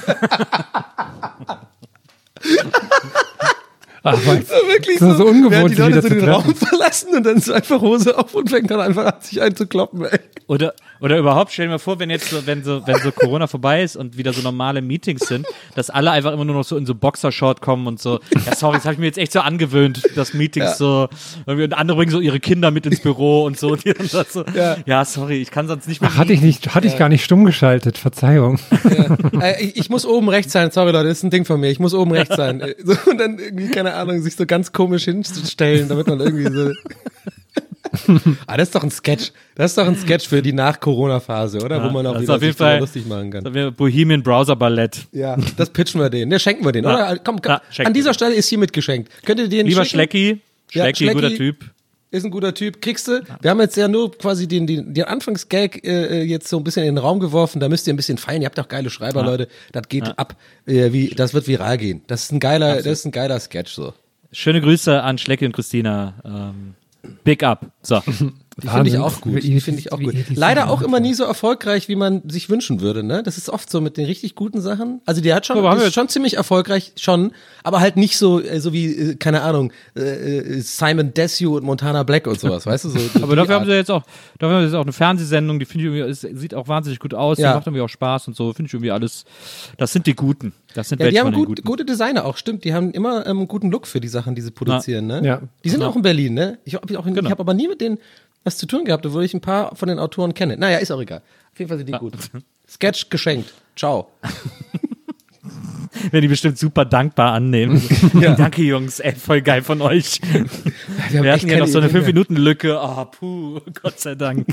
Ach, so wirklich so, so, so ungewohnt, während die sich Leute wieder so zu den treffen. Raum verlassen und dann so einfach Hose auf und fängt dann einfach an, sich einzukloppen, ey. Oder, oder überhaupt, stell dir mal vor, wenn jetzt so, wenn so, wenn so Corona vorbei ist und wieder so normale Meetings sind, dass alle einfach immer nur noch so in so Boxershort kommen und so, ja sorry, das habe ich mir jetzt echt so angewöhnt, dass Meetings Ja. so, und andere bringen so ihre Kinder mit ins Büro und so, und die dann so Ja. ja. sorry, ich kann sonst nicht mehr. Ach, hatte ich nicht, hatte ich gar nicht stumm geschaltet, Verzeihung. Äh, ich, ich muss oben rechts sein, sorry Leute, das ist ein Ding von mir, ich muss oben rechts sein. Äh, So, und dann irgendwie, keine Ahnung, sich so ganz komisch hinstellen, damit man irgendwie so... ah, das ist doch ein Sketch. Das ist doch ein Sketch für die Nach-Corona-Phase, oder? Ja, Wo man auch das ist wieder auf jeden sich drüber Fall- lustig machen kann. Das wäre Bohemian Browser Ballett. Ja, das pitchen wir denen. Ne, schenken wir den, Ja. oder? Komm, komm. Ja, schenken an dieser wir Stelle ist hiermit geschenkt. Könnt ihr den Lieber schicken? Schlecki, Ja, Schlecki, Schlecki. guter Typ. Ist ein guter Typ. Kriegst du? Wir haben jetzt ja nur quasi den, den, den Anfangsgag äh, jetzt so ein bisschen in den Raum geworfen. Da müsst ihr ein bisschen feiern. Ihr habt auch geile Schreiber, Ja. Leute. Das geht Ja. ab. Äh, wie, das wird viral gehen. Das ist ein geiler, das ist ein geiler Sketch, so. Schöne Grüße an Schlecki und Christina. Ähm, big up. So. Die finde ich Wahnsinn. auch gut. Wie- Die finde ich auch wie- gut. wie- wie- Leider auch immer nie so erfolgreich, wie man sich wünschen würde, ne? Das ist oft so mit den richtig guten Sachen. Also die hat schon, Aber haben das wir ist schon ziemlich erfolgreich, schon, aber halt nicht so, äh, so wie, äh, keine Ahnung, äh, äh, Simon Desue und Montana Black und sowas, weißt du? So, so Aber die dafür haben Art. sie jetzt auch, dafür haben sie jetzt auch eine Fernsehsendung, die finde ich irgendwie, es sieht auch wahnsinnig gut aus, Ja. die macht irgendwie auch Spaß und so, finde ich irgendwie alles, das sind die Guten. Das sind Ja, welche die haben von den gut, Guten. gute Designer auch, stimmt. Die haben immer ähm, einen guten Look für die Sachen, die sie produzieren, ne? Ja. Die sind Genau. auch in Berlin, ne? Ich habe auch in, Genau. ich hab aber nie mit denen was zu tun gehabt, obwohl ich ein paar von den Autoren kenne. Naja, ist auch egal. Auf jeden Fall sind die gut. Sketch geschenkt. Ciao. Werden die bestimmt super dankbar annehmen. Danke Jungs, ey, voll geil von euch. Wir, haben Wir echt hatten ja noch keine so eine Idee mehr. fünf Minuten Lücke. Ah, puh, Gott sei Dank.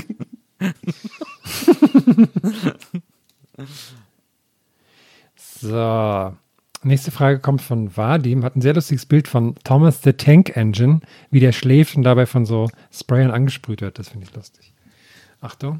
So. Nächste Frage kommt von Vadim. Hat ein sehr lustiges Bild von Thomas the Tank Engine, wie der schläft und dabei von so Sprayern angesprüht wird. Das finde ich lustig. Achtung.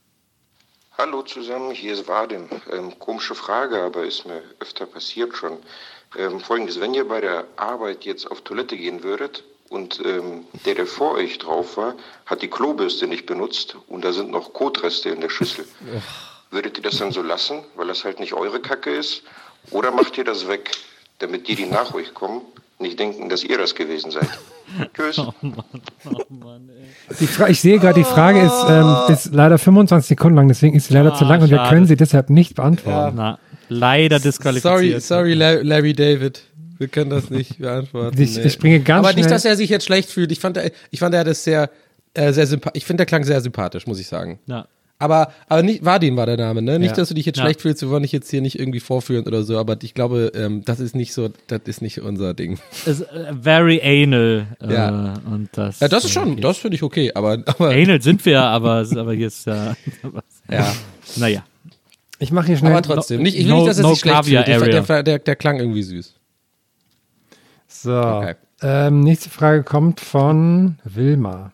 Hallo zusammen, hier ist Vadim. Ähm, komische Frage, aber ist mir öfter passiert schon. Ähm, Folgendes, wenn ihr bei der Arbeit jetzt auf Toilette gehen würdet und ähm, der, der vor euch drauf war, hat die Klobürste nicht benutzt und da sind noch Kotreste in der Schüssel. Würdet ihr das dann so lassen, weil das halt nicht eure Kacke ist? Oder macht ihr das weg, damit die, die nach euch kommen, nicht denken, dass ihr das gewesen seid? Tschüss. Die Fra- ich sehe gerade, die Frage ist, ähm, ist leider fünfundzwanzig Sekunden lang, deswegen ist sie leider Ah, zu lang und wir schade. können sie deshalb nicht beantworten. Na, leider disqualifiziert. Sorry, sorry, La- Larry David. Wir können das nicht beantworten. Ich, ich springe ganz Aber schnell. nicht, dass er sich jetzt schlecht fühlt. Ich fand, er- ich fand er das sehr, äh, sehr sympathisch. Ich finde, der klang sehr sympathisch, muss ich sagen. Ja. Aber, aber nicht, Vadim war der Name, ne? Nicht, Ja. dass du dich jetzt Ja. schlecht fühlst, wir wollen dich jetzt hier nicht irgendwie vorführen oder so, aber ich glaube, ähm, das ist nicht so, das ist nicht unser Ding. Ist äh, very anal. Äh, Ja. Und das, Ja, das ist äh, schon, okay. das finde ich okay, aber, aber Anal sind wir, aber, aber hier ist ja. ja. Naja. Ich mache hier schnell. Aber trotzdem, nicht, ich will No- nicht, dass er no sich schlecht caviar fühlt. Der, area. der, der, der klang irgendwie süß. So. Okay. Ähm, nächste Frage kommt von Wilma.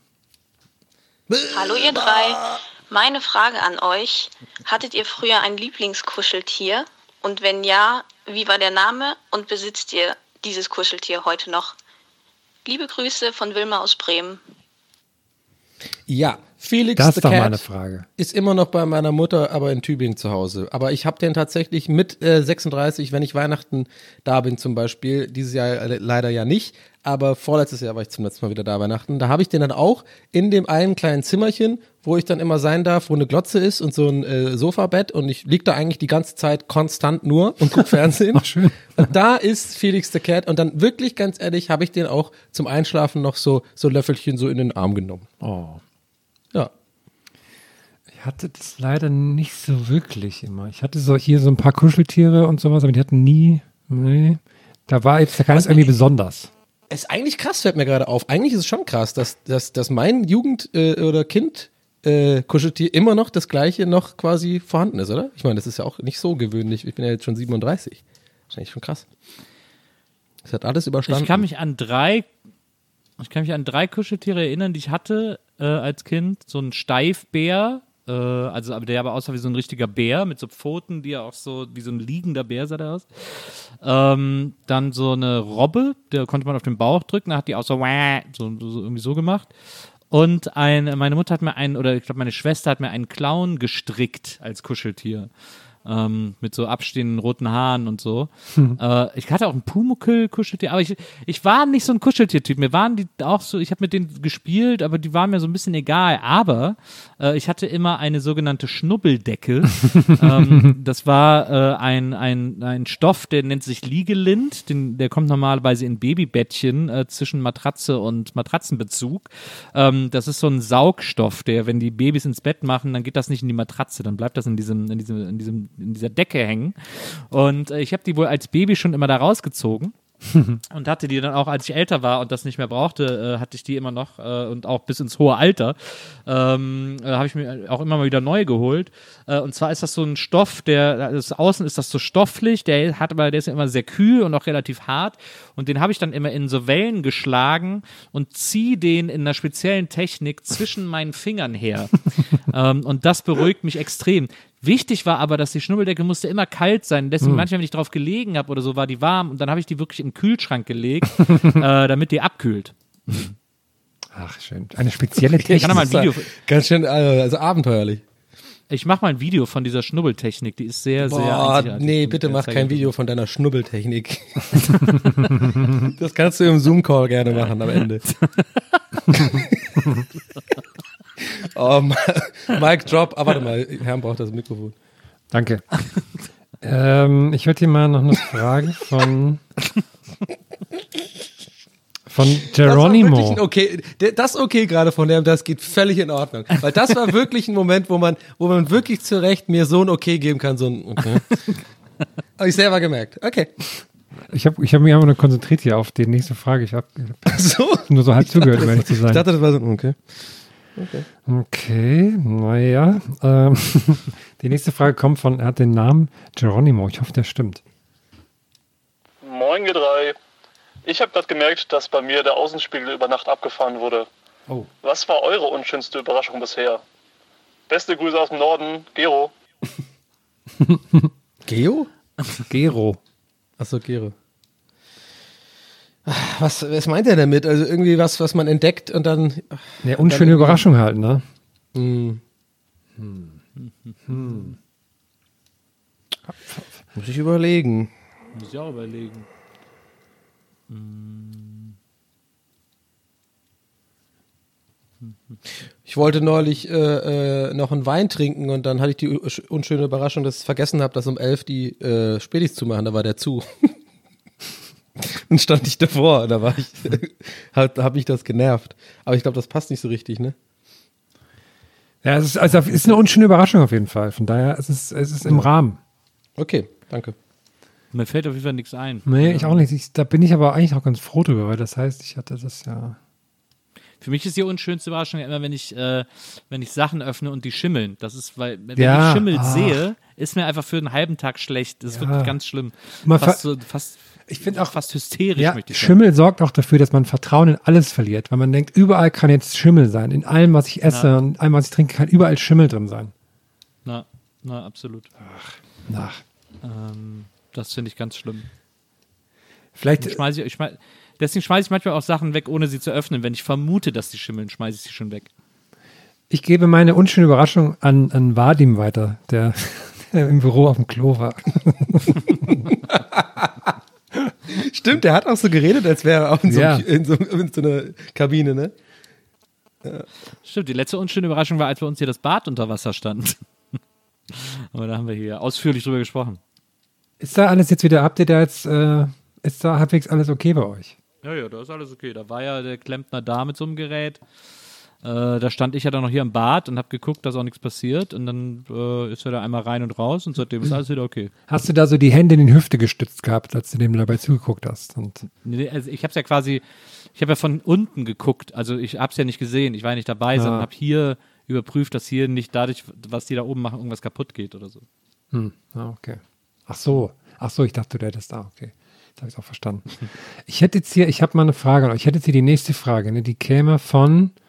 Hallo ihr drei. Meine Frage an euch, hattet ihr früher ein Lieblingskuscheltier? Und wenn ja, wie war der Name und besitzt ihr dieses Kuscheltier heute noch? Liebe Grüße von Wilma aus Bremen. Ja, Felix Das the ist doch Cat mal eine Frage. ist immer noch bei meiner Mutter, aber in Tübingen zu Hause. Aber ich habe den tatsächlich mit äh, sechsunddreißig, wenn ich Weihnachten da bin zum Beispiel, dieses Jahr äh, leider ja nicht, aber vorletztes Jahr war ich zum letzten Mal wieder da Weihnachten, da habe ich den dann auch in dem einen kleinen Zimmerchen, wo ich dann immer sein darf, wo eine Glotze ist und so ein äh, Sofabett und ich lieg da eigentlich die ganze Zeit konstant nur und guck Fernsehen. Ach, schön. Und da ist Felix the Cat und dann wirklich ganz ehrlich habe ich den auch zum Einschlafen noch so so Löffelchen so in den Arm genommen. Oh. Ja. Ich hatte das leider nicht so wirklich immer. Ich hatte so hier so ein paar Kuscheltiere und sowas, aber die hatten nie. Nee. Da war jetzt keines irgendwie besonders. Es ist eigentlich krass, fällt mir gerade auf. Eigentlich ist es schon krass, dass, dass, dass mein Jugend- äh, oder Kind äh, Kuscheltier immer noch das gleiche noch quasi vorhanden ist, oder? Ich meine, das ist ja auch nicht so gewöhnlich. Ich bin ja jetzt schon siebenunddreißig. Das ist eigentlich schon krass. Das hat alles überstanden. Ich kann mich an drei, ich kann mich an drei Kuscheltiere erinnern, die ich hatte äh, als Kind. So ein Steifbär, Äh, also, aber der aber aussah wie so ein richtiger Bär mit so Pfoten, die ja auch so, wie so ein liegender Bär sah der aus. Ähm, dann so eine Robbe, der konnte man auf den Bauch drücken, da hat die auch so, so, so irgendwie so gemacht. Und ein, meine Mutter hat mir einen, oder ich glaube meine Schwester hat mir einen Clown gestrickt als Kuscheltier. Ähm, mit so abstehenden roten Haaren und so. Hm. Äh, ich hatte auch ein Pumuckl-Kuscheltier, aber ich, ich war nicht so ein Kuscheltier-Typ. Mir waren die auch so, ich habe mit denen gespielt, aber die waren mir so ein bisschen egal. Aber äh, ich hatte immer eine sogenannte Schnubbeldecke. ähm, das war äh, ein, ein, ein Stoff, der nennt sich Liegelind. Den, der kommt normalerweise in Babybettchen äh, zwischen Matratze und Matratzenbezug. Ähm, das ist so ein Saugstoff, der, wenn die Babys ins Bett machen, dann geht das nicht in die Matratze, dann bleibt das in diesem, in diesem, in diesem in dieser Decke hängen. Und äh, ich habe die wohl als Baby schon immer da rausgezogen und hatte die dann auch, als ich älter war und das nicht mehr brauchte, äh, hatte ich die immer noch äh, und auch bis ins hohe Alter ähm, äh, habe ich mir auch immer mal wieder neu geholt. Äh, und zwar ist das so ein Stoff, der, das außen ist das so stofflich, der hat aber, der ist ja immer sehr kühl und auch relativ hart und den habe ich dann immer in so Wellen geschlagen und ziehe den in einer speziellen Technik zwischen meinen Fingern her. ähm, und das beruhigt mich extrem. Wichtig war aber, dass die Schnubbeldecke musste immer kalt sein. Deswegen hm. manchmal, wenn ich drauf gelegen habe oder so, war die warm und dann habe ich die wirklich in den Kühlschrank gelegt, äh, damit die abkühlt. Ach, schön. Eine spezielle Technik. Ich kann mal ein Video. Ganz schön, also abenteuerlich. Ich mache mal ein Video von dieser Schnubbeltechnik. Die ist sehr, Boah, sehr einzigartig. nee, bitte mach kein Video von deiner Schnubbeltechnik. Das kannst du im Zoom-Call gerne machen am Ende. Oh, Mic drop. Ah, warte mal, Herrn braucht das Mikrofon. Danke. ähm, ich würde hier mal noch eine Frage von von Geronimo. Das war okay, das okay gerade von dem, das geht völlig in Ordnung. Weil das war wirklich ein Moment, wo man, wo man wirklich zu Recht mir so ein Okay geben kann, so ein Okay. Habe ich selber gemerkt. Okay. Ich habe ich hab mich einfach nur konzentriert hier auf die nächste Frage. Ich habe hab so? nur so halb zugehört, um ehrlich zu sein. Ich dachte, das war so ein Okay. Okay, okay, naja. Ähm, die nächste Frage kommt von, er hat den Namen Geronimo. Ich hoffe, der stimmt. Moin, G drei. Ich habe gerade gemerkt, dass bei mir der Außenspiegel über Nacht abgefahren wurde. Oh. Was war eure unschönste Überraschung bisher? Beste Grüße aus dem Norden, Gero. Geo? Gero. Achso, Gero. Was, was meint er damit? Also irgendwie was, was man entdeckt und dann... Ja, unschöne dann Überraschung halt, ne? Hm. Hm. Hm. Muss ich überlegen. Muss ich auch überlegen. Hm. Ich wollte neulich äh, äh, noch einen Wein trinken und dann hatte ich die unschöne Überraschung, dass ich vergessen habe, dass um elf die äh, Spätis zu machen. Da war der zu. Dann stand ich davor, da war ich, hat, hat mich das genervt. Aber ich glaube, das passt nicht so richtig, ne? Ja, es ist, also es ist eine unschöne Überraschung auf jeden Fall. Von daher es ist es ist im Rahmen. Okay, danke. Mir fällt auf jeden Fall nichts ein. Nee, ich auch nicht. Ich, da bin ich aber eigentlich auch ganz froh drüber, weil das heißt, ich hatte das ja. Für mich ist die unschönste Überraschung immer, wenn ich, äh, wenn ich Sachen öffne und die schimmeln. Das ist, weil, wenn ja, ich Schimmel ach. sehe, ist mir einfach für einen halben Tag schlecht. Das ist ja. wirklich ganz schlimm. Man fast so, fast, ich finde auch fast hysterisch, ja, möchte ich sagen. Schimmel sorgt auch dafür, dass man Vertrauen in alles verliert, weil man denkt, überall kann jetzt Schimmel sein. In allem, was ich esse na. und allem, was ich trinke, kann überall Schimmel drin sein. Na, na, absolut. Ach, na. Ähm, das finde ich ganz schlimm. Vielleicht. Schmeiß ich, ich schmeiß, deswegen schmeiße ich manchmal auch Sachen weg, ohne sie zu öffnen. Wenn ich vermute, dass die schimmeln, schmeiße ich sie schon weg. Ich gebe meine unschöne Überraschung an, an Vadim weiter, der, der im Büro auf dem Klo war. Stimmt, der hat auch so geredet, als wäre er auch in so, ja. in, so, in so einer Kabine, ne? Ja. Stimmt, die letzte unschöne Überraschung war, als bei uns hier das Bad unter Wasser stand. Aber da haben wir hier ausführlich drüber gesprochen. Ist da alles jetzt wieder, habt ihr da jetzt, äh, ist da halbwegs alles okay bei euch? Ja, ja, da ist alles okay. Da war ja der Klempner da mit so einem Gerät. Äh, da stand ich ja dann noch hier im Bad und habe geguckt, dass auch nichts passiert. Und dann äh, ist er da einmal rein und raus und seitdem ist alles wieder okay. Hast du da so die Hände in die Hüfte gestützt gehabt, als du dem dabei zugeguckt hast? Und nee, also ich habe es ja quasi, ich habe ja von unten geguckt. Also ich habe es ja nicht gesehen. Ich war ja nicht dabei, ja. sondern habe hier überprüft, dass hier nicht dadurch, was die da oben machen, irgendwas kaputt geht oder so. Hm, ah, okay. Ach so, ach so, ich dachte, du hättest da, okay. Das habe ich auch verstanden. Ich hätte jetzt hier, ich habe mal eine Frage, ich hätte jetzt hier die nächste Frage, ne? Die käme von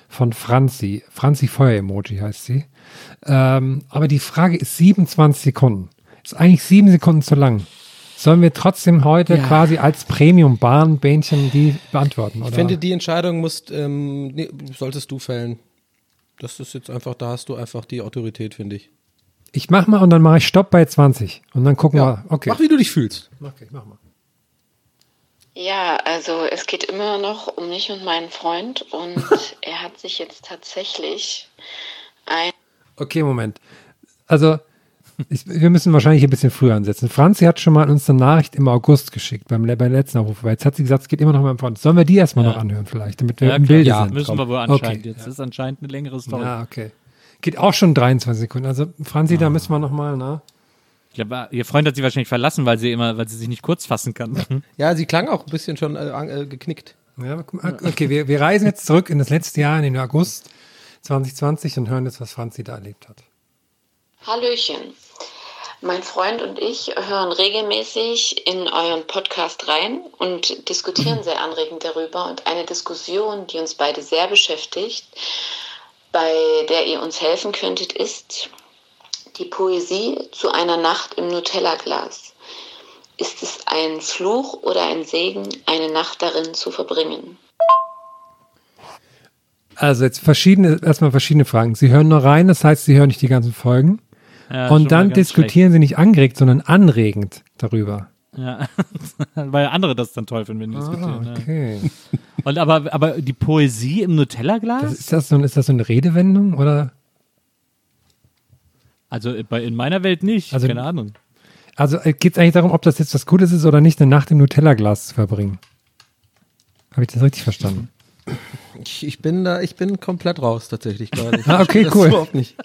von Franzi. Franzi Feuer-Emoji heißt sie. Ähm, aber die Frage ist siebenundzwanzig Sekunden. Ist eigentlich sieben Sekunden zu lang. Sollen wir trotzdem heute Ja. quasi als Premium-Bahn-Bähnchen die beantworten? Oder? Ich finde, die Entscheidung musst, ähm, nee, solltest du fällen. Das ist jetzt einfach, da hast du einfach die Autorität, finde ich. Ich mach mal und dann mache ich Stopp bei zwanzig. Und dann gucken Ja. wir. Okay. Mach, wie du dich fühlst. Okay, mach mal. Ja, also es geht immer noch um mich und meinen Freund und er hat sich jetzt tatsächlich ein... Okay, Moment. Also, ich, wir müssen wahrscheinlich ein bisschen früher ansetzen. Franzi hat schon mal uns eine Nachricht im August geschickt, beim, beim letzten Aufruf. Weil jetzt hat sie gesagt, es geht immer noch um meinen Freund. Sollen wir die erstmal Ja. noch anhören vielleicht, damit wir Ja, im klar. Bilde Ja, sind? müssen wir wohl Okay. anscheinend. Jetzt ist anscheinend eine längere Story. Ja, okay. Geht auch schon dreiundzwanzig Sekunden. Also, Franzi, da müssen wir nochmal, ne? Ich glaube, ihr Freund hat sie wahrscheinlich verlassen, weil sie immer, weil sie sich nicht kurz fassen kann. Ja, sie klang auch ein bisschen schon äh, an- äh, geknickt. Ja, okay, wir, wir reisen jetzt zurück in das letzte Jahr, in den August zwanzig zwanzig und hören jetzt, was Franzi da erlebt hat. Hallöchen. Mein Freund und ich hören regelmäßig in euren Podcast rein und diskutieren sehr anregend darüber. Und eine Diskussion, die uns beide sehr beschäftigt, bei der ihr uns helfen könntet, ist die Poesie zu einer Nacht im Nutella-Glas. Ist es ein Fluch oder ein Segen, eine Nacht darin zu verbringen? Also jetzt verschiedene, erstmal verschiedene Fragen. Sie hören nur rein, das heißt, Sie hören nicht die ganzen Folgen. Ja, schon und mal dann ganz diskutieren Sie nicht angeregt, sondern anregend darüber. Ja, weil andere das dann toll finden, wenn die diskutieren. Ah, okay. Ja. Und aber, aber die Poesie im Nutella-Glas? Das, ist, das so, ist das so eine Redewendung oder? Also bei, in meiner Welt nicht, Also- keine Ahnung. Also geht es eigentlich darum, ob das jetzt was Gutes ist oder nicht, eine Nacht im Nutella-Glas zu verbringen? Habe ich das richtig verstanden? Ich, ich bin da, ich bin komplett raus tatsächlich gerade. Ah, okay, das cool. Überhaupt nicht.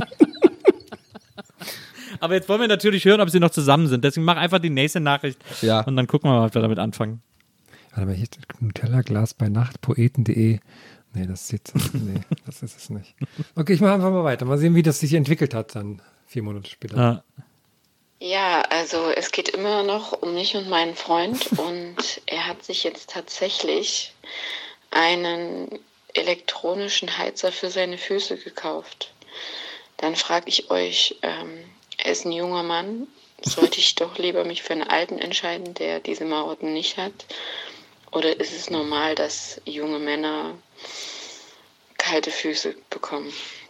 Aber jetzt wollen wir natürlich hören, ob sie noch zusammen sind. Deswegen mach einfach die nächste Nachricht Ja. und dann gucken wir mal, ob wir damit anfangen. Warte mal, hier steht Nutella-Glas bei nachtpoeten punkt de. Nee, das sieht, nee, das ist es nicht. Okay, ich mache einfach mal weiter. Mal sehen, wie das sich entwickelt hat dann vier Monate später. Ja. Ja, also es geht immer noch um mich und meinen Freund und er hat sich jetzt tatsächlich einen elektronischen Heizer für seine Füße gekauft. Dann frage ich euch, ähm, er ist ein junger Mann, sollte ich doch lieber mich für einen Alten entscheiden, der diese Marotten nicht hat? Oder ist es normal, dass junge Männer kalte Füße bekommen?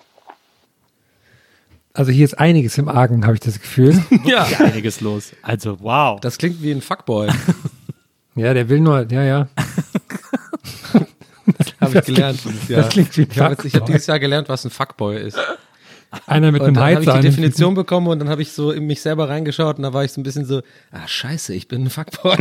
Also hier ist einiges im Argen, habe ich das Gefühl. Ja. Einiges los. Also, wow. Das klingt wie ein Fuckboy. Ja, der will nur, ja, ja. Habe ich gelernt dieses Jahr. Das klingt wie ein ich habe hab Fuckboy. dieses Jahr gelernt, was ein Fuckboy ist. Einer mit Und einem dann habe ich Heizer. die an den Definition bekommen und dann habe ich so in mich selber reingeschaut und da war ich so ein bisschen so, ah scheiße, ich bin ein Fuckboy.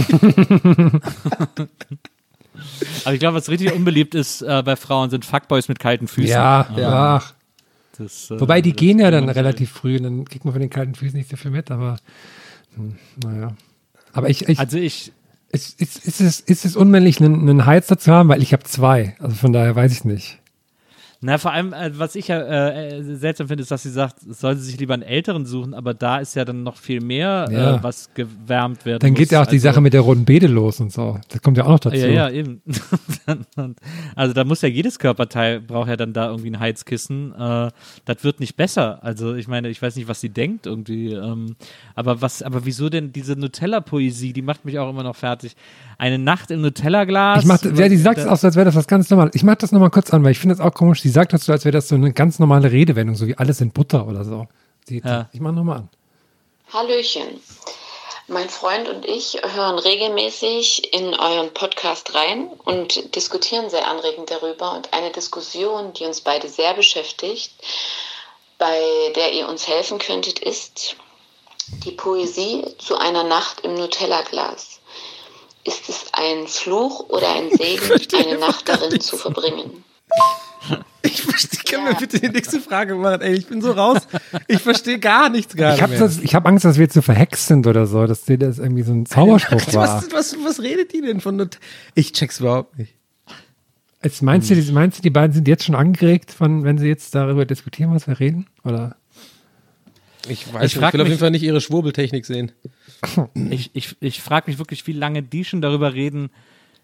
Aber ich glaube, was richtig unbeliebt ist äh, bei Frauen, sind Fuckboys mit kalten Füßen. Ja, Ja. ach. Das, äh, Wobei die das gehen ja kann dann man relativ früh, dann kriegt man von den kalten Füßen nicht so viel mit, aber hm, naja. Aber ich, ich Also ich, ist, ist, ist, es, ist es unmännlich, einen, einen Heizer zu haben, weil ich habe zwei. Also von daher weiß ich nicht. na, vor allem, äh, was ich ja äh, äh, seltsam finde, ist, dass sie sagt, es soll sie sich lieber einen älteren suchen, aber da ist ja dann noch viel mehr, Ja. äh, was gewärmt werden Dann muss. geht ja auch die Also- Sache mit der roten Beete los und so. Das kommt ja auch noch dazu. Ja, ja, eben. Also da muss ja jedes Körperteil, braucht ja dann da irgendwie ein Heizkissen. Äh, das wird nicht besser. Also ich meine, ich weiß nicht, was sie denkt irgendwie. Ähm, aber was, aber wieso denn diese Nutella-Poesie, die macht mich auch immer noch fertig. Eine Nacht im Nutella-Glas. Ich mach, wer die sagt es Da- auch so, als wäre das was ganz Normales. Ich mach das nochmal kurz an, weil ich finde das auch komisch. Die sagt das so, als wäre das so eine ganz normale Redewendung, so wie alles in Butter oder so. Die, Ja. Ich mach nochmal an. Hallöchen. Mein Freund und ich hören regelmäßig in euren Podcast rein und diskutieren sehr anregend darüber. Und eine Diskussion, die uns beide sehr beschäftigt, bei der ihr uns helfen könntet, ist die Poesie zu einer Nacht im Nutella-Glas. Ist es ein Fluch oder ein Segen, eine Nacht darin zu verbringen? Ich verstehe, kann mir bitte die nächste Frage machen, ey, ich bin so raus. Ich verstehe gar nichts gerade Ich habe mehr. hab Angst, dass wir jetzt so verhext sind oder so, dass dir das irgendwie so ein Zauberspruch war. Was, was, was redet die denn von Nut- Ich check's überhaupt nicht. Jetzt meinst, du, die- meinst du, die beiden sind jetzt schon angeregt, von, wenn sie jetzt darüber diskutieren, was wir reden? Oder? Ich weiß Ich nicht, ich frag will auf mich- jeden Fall nicht ihre Schwurbeltechnik sehen. Ich, ich, ich frage mich wirklich, wie lange die schon darüber reden,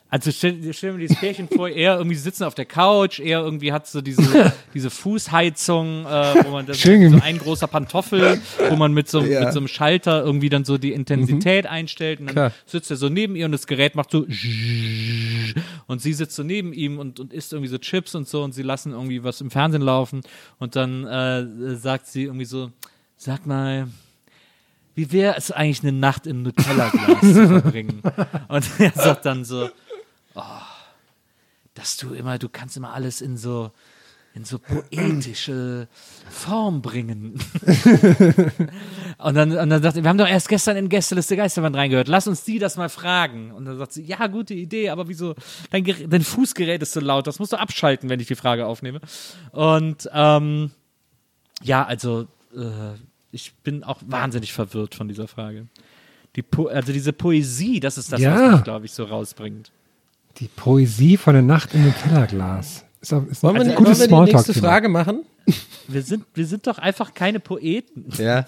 Also stell, stell mir dieses Pärchen vor, er irgendwie sitzen auf der Couch, er irgendwie hat so diese, diese Fußheizung, äh, wo man das so ein großer Pantoffel, wo man mit so, Ja. mit so einem Schalter irgendwie dann so die Intensität mhm. einstellt und dann Klar. sitzt er so neben ihr und das Gerät macht so und sie sitzt so neben ihm und, und isst irgendwie so Chips und so und sie lassen irgendwie was im Fernsehen laufen und dann äh, sagt sie irgendwie so, sag mal, wie wäre es eigentlich eine Nacht im Nutella-Glas zu verbringen? Und er sagt dann so, oh, dass du immer, du kannst immer alles in so, in so poetische Form bringen. und, dann, und dann sagt er, wir haben doch erst gestern in Gästeliste Geisterbahn reingehört, lass uns die das mal fragen. Und dann sagt sie, ja, gute Idee, aber wieso, dein, Ger- dein Fußgerät ist so laut, das musst du abschalten, wenn ich die Frage aufnehme. Und ähm, ja, also äh, ich bin auch wahnsinnig verwirrt von dieser Frage. Die po- also diese Poesie, das ist das, Ja. was mich, glaube ich, so rausbringt. Die Poesie von der Nacht in Nutella-Glas. Ist, auch- ist Wollen wir, ein die- gutes wollen wir die nächste Smalltalk-Thema. Frage machen? Wir sind, wir sind doch einfach keine Poeten. Ja.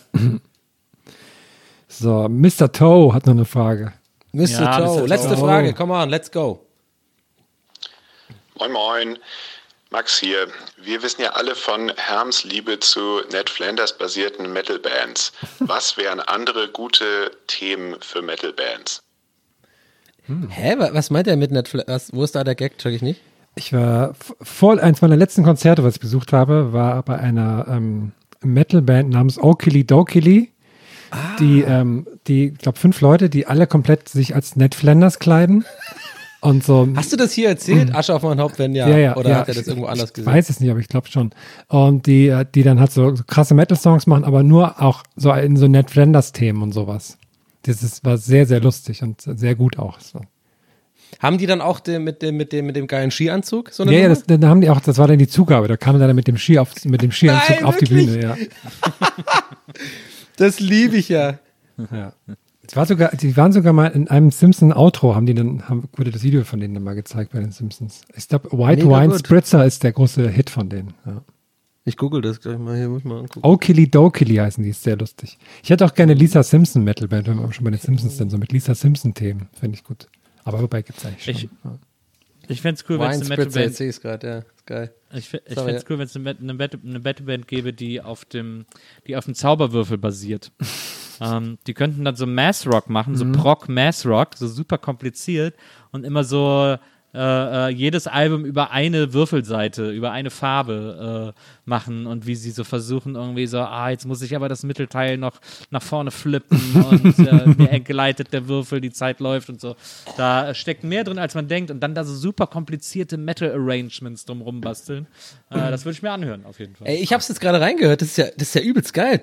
So, Mister Toe hat noch eine Frage. Mister Ja, Toe, Mister letzte Toe. Frage, come on, let's go. Moin Moin, Max hier. Wir wissen ja alle von Herms Liebe zu Ned Flanders basierten Metal-Bands. Was wären andere gute Themen für Metal-Bands? Hä, wa- was meint er mit Netflix? Was, wo ist da der Gag? Check ich nicht. Ich war f- vor eins meiner letzten Konzerte, was ich besucht habe, war bei einer ähm, Metal-Band namens Okili Dokili. Ah. Die, ähm, die, ich glaube, fünf Leute, die alle komplett sich als Ned Flanders kleiden. Und so. Hast du das hier erzählt? Asche auf mein Haupt, wenn ja. Ja, ja, Oder ja, hat er das ich- irgendwo anders ich gesehen? weiß es nicht, aber ich glaube schon. Und die, äh, die dann halt so, so krasse Metal-Songs machen, aber nur auch so in so Ned Flanders-Themen und sowas. Das ist, war sehr, sehr lustig und sehr gut auch. So. Haben die dann auch den, mit, dem, mit, dem, mit dem geilen Skianzug? So eine Ja, ja, Nummer? das, da haben die auch, das war dann die Zugabe. Da kam er dann mit dem Ski auf, mit dem Skianzug Nein, auf die wirklich? Bühne, ja. Das liebe ich ja. ja. Es war sogar, die waren sogar mal in einem Simpson-Outro, haben die dann, haben, wurde das Video von denen dann mal gezeigt bei den Simpsons. Ich glaube, White Mega Wine gut. Spritzer ist der große Hit von denen. Ja. Ich google das gleich mal hier, muss ich mal angucken. Okili Dokili heißen die, ist sehr lustig. Ich hätte auch gerne Lisa Simpson Metal-Band, wenn wir auch schon bei den Simpsons sind, so mit Lisa Simpson-Themen, finde ich gut. Aber wobei gibt es eigentlich schon. Ich- ja. Ich fände es cool, wenn es Wine eine Spritzer, Metal-Band ich sehe es gerade, ja. Ist geil. Ich, f- ich Sorry, fände es cool, wenn es eine, Met- eine, Met- eine Metal-Band gäbe, die auf dem, die auf dem Zauberwürfel basiert. ähm, die könnten dann so Mass-Rock machen, so Prog-Mass-Rock, so super kompliziert und immer so äh, äh, jedes Album über eine Würfelseite, über eine Farbe äh, machen und wie sie so versuchen irgendwie so, ah, jetzt muss ich aber das Mittelteil noch nach vorne flippen und äh, mir entgleitet der Würfel, die Zeit läuft und so. Da steckt mehr drin, als man denkt und dann da so super komplizierte Metal-Arrangements drumrum basteln. Äh, das würde ich mir anhören, auf jeden Fall. Ey, ich hab's jetzt gerade reingehört, das ist ja, das ist ja übelst geil.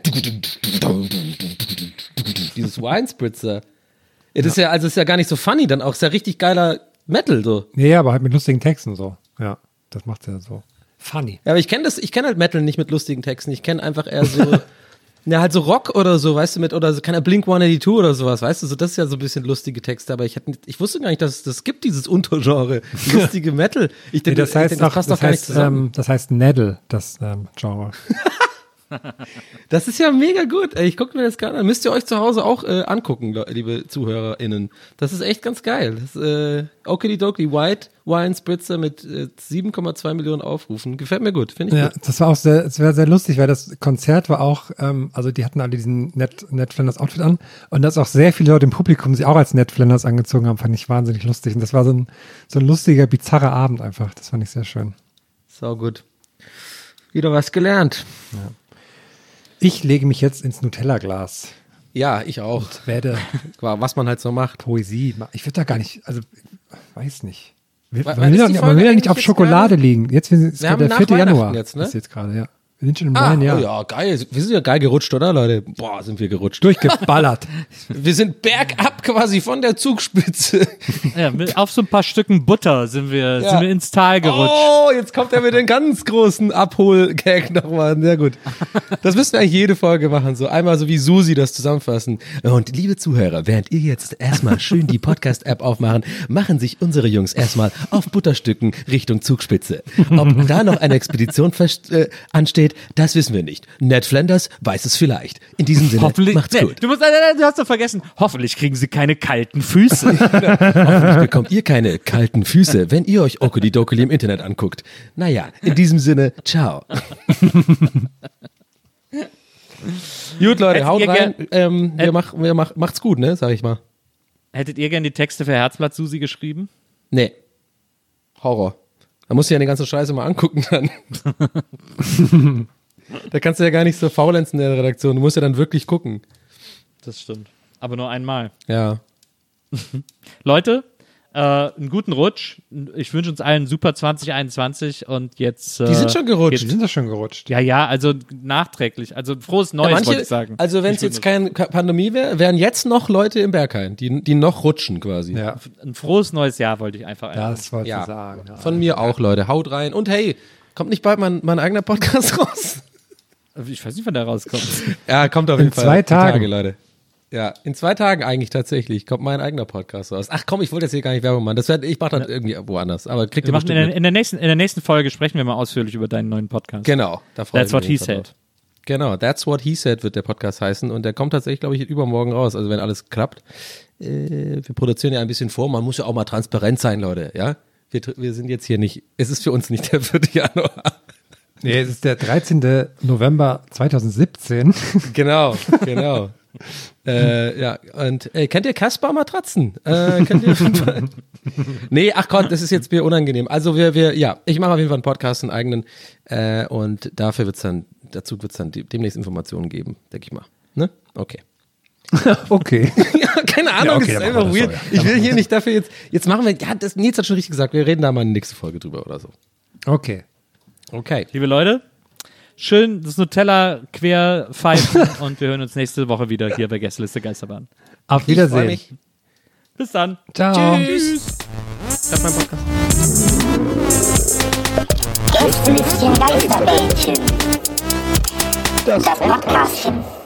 Dieses Wine Spritzer. Ja, das ist ja, also ist ja gar nicht so funny, dann auch ist ja richtig geiler Metal so. Ja, ja, aber halt mit lustigen Texten so. Ja, das macht ja so funny. Ja, aber ich kenne das, ich kenne halt Metal nicht mit lustigen Texten. Ich kenne einfach eher so, ja, halt so Rock oder so, weißt du, mit, oder so, keine Blink one eighty-two oder sowas, weißt du, so, das ist ja so ein bisschen lustige Texte, aber ich hätte, nicht- ich wusste gar nicht, dass es das gibt, dieses Untergenre, lustige Metal. Ich Nee, denke, das heißt, ich denke, auch, das passt das, doch gar nicht heißt zusammen. ähm, das heißt Neddle, das ähm, Genre. Das ist ja mega gut. Ey, ich gucke mir das gerade an. Müsst ihr euch zu Hause auch äh, angucken, le- liebe ZuhörerInnen. Das ist echt ganz geil. Das äh, Okidoki White Wine Spritzer mit äh, sieben Komma zwei Millionen Aufrufen. Gefällt mir gut, finde ich Ja, gut. das war auch sehr, es war sehr lustig, weil das Konzert war auch, ähm, also die hatten alle diesen Ned, Ned Flanders Outfit an und dass auch sehr viele Leute im Publikum sich auch als Ned Flanders angezogen haben, fand ich wahnsinnig lustig. Und das war so ein, so ein lustiger, bizarrer Abend einfach. Das fand ich sehr schön. Sau gut. Wieder was gelernt. Ich lege mich jetzt ins Nutella-Glas. Ja, ich auch. Und werde Was man halt so macht. Poesie machen. Ich würde da gar nicht, also, weiß nicht. Will, Wa- man wann will ist doch die nicht, man Folge will ja nicht eigentlich auf jetzt Schokolade liegen. Jetzt ist Wir haben der nach vierte Weihnachten Januar. jetzt, ne? Ist jetzt gerade, ja. Wir sind schon im Ah, neuen Jahr. oh ja, geil. Wir sind ja geil gerutscht, oder, Leute? Boah, sind wir gerutscht. Durchgeballert. Wir sind bergab quasi von der Zugspitze. Ja, mit, auf so ein paar Stücken Butter sind wir, Ja. sind wir ins Tal gerutscht. Oh, jetzt kommt er mit den ganz großen Abhol-Gag nochmal. Sehr gut. Das müssen wir eigentlich jede Folge machen. So einmal so wie Susi das zusammenfassen. Und liebe Zuhörer, während ihr jetzt erstmal schön die Podcast-App aufmachen, machen sich unsere Jungs erstmal auf Butterstücken Richtung Zugspitze. Ob da noch eine Expedition verst- äh, ansteht, geht, das wissen wir nicht. Ned Flanders weiß es vielleicht. In diesem Sinne, Hoffentlich, macht's nee, gut. Du, musst, äh, du hast doch vergessen, hoffentlich kriegen sie keine kalten Füße. Hoffentlich bekommt ihr keine kalten Füße, wenn ihr euch Okedidokeli im Internet anguckt. Naja, in diesem Sinne, ciao. Gut, Leute, Hättet haut ihr rein. gern- Ähm, wir Hätt- mach, wir mach, macht's gut, ne, sag ich mal. Hättet ihr gern die Texte für Herzblatt Susi geschrieben? Nee. Horror. Da musst du ja den ganzen Scheiße mal angucken dann. Da kannst du ja gar nicht so faulenzen in der Redaktion. Du musst ja dann wirklich gucken. Das stimmt. Aber nur einmal. Ja. Leute, äh, einen guten Rutsch. Ich wünsche uns allen einen super zwanzig einundzwanzig und jetzt. Äh, Die sind schon gerutscht. geht's- Die sind doch schon gerutscht. Ja, ja, also nachträglich. Also frohes Neues, Ja, manche, wollte ich sagen. also wenn es Ich will jetzt keine Pandemie wäre, wären jetzt noch Leute im Berghain, die, die noch rutschen quasi. Ja, ein frohes neues Jahr wollte ich einfach. das wollte Ja. ich sagen. Ja. Von mir auch, Leute. Haut rein. Und hey, kommt nicht bald mein, mein eigener Podcast raus? Ich weiß nicht, wann der rauskommt. Ja, kommt auf jeden In Fall. zwei Die Tagen. Tage, Leute. Ja, in zwei Tagen eigentlich tatsächlich kommt mein eigener Podcast raus. Ach komm, ich wollte jetzt hier gar nicht Werbung machen. Das werd, ich mache dann irgendwie woanders. Aber kriegt Wir ihr machen in, bestimmt der, mit. in, der nächsten, in der nächsten Folge sprechen wir mal ausführlich über deinen neuen Podcast. Genau. Da freue That's ich what mich he auf jeden Fall said. drauf. Genau, That's What He Said wird der Podcast heißen. Und der kommt tatsächlich, glaube ich, übermorgen raus. Also wenn alles klappt. Äh, wir produzieren ja ein bisschen vor. Man muss ja auch mal transparent sein, Leute. Ja, wir, wir sind jetzt hier nicht, es ist für uns nicht der vierte Januar. Nee, es ist der dreizehnten November zweitausendsiebzehn. Genau, genau. äh, ja, und äh, kennt ihr Kaspar Matratzen? Äh, kennt ihr? Nee, ach Gott, das ist jetzt mir unangenehm. Also wir, wir, ja, ich mache auf jeden Fall einen Podcast, einen eigenen, äh, und dafür wird's dann, dazu wird es dann demnächst Informationen geben, denke ich mal. Ne? Okay. Okay. Ja, keine Ahnung, Ja, okay, das ist dann machen einfach wir weird. das so, ja. Ich Dann will machen hier wir nicht dafür jetzt, jetzt machen wir, ja, das Nils hat schon richtig gesagt, wir reden da mal in der nächsten Folge drüber oder so. Okay. Okay. Liebe Leute, schön das Nutella quer pfeifen und wir hören uns nächste Woche wieder hier bei Gästeliste Geisterbahn. Auf Ich freu Wiedersehen. mich. Bis dann. Ciao. Tschüss. Das ist mein Podcast. Gästelistchen Geisterbällchen. Das Podcastchen.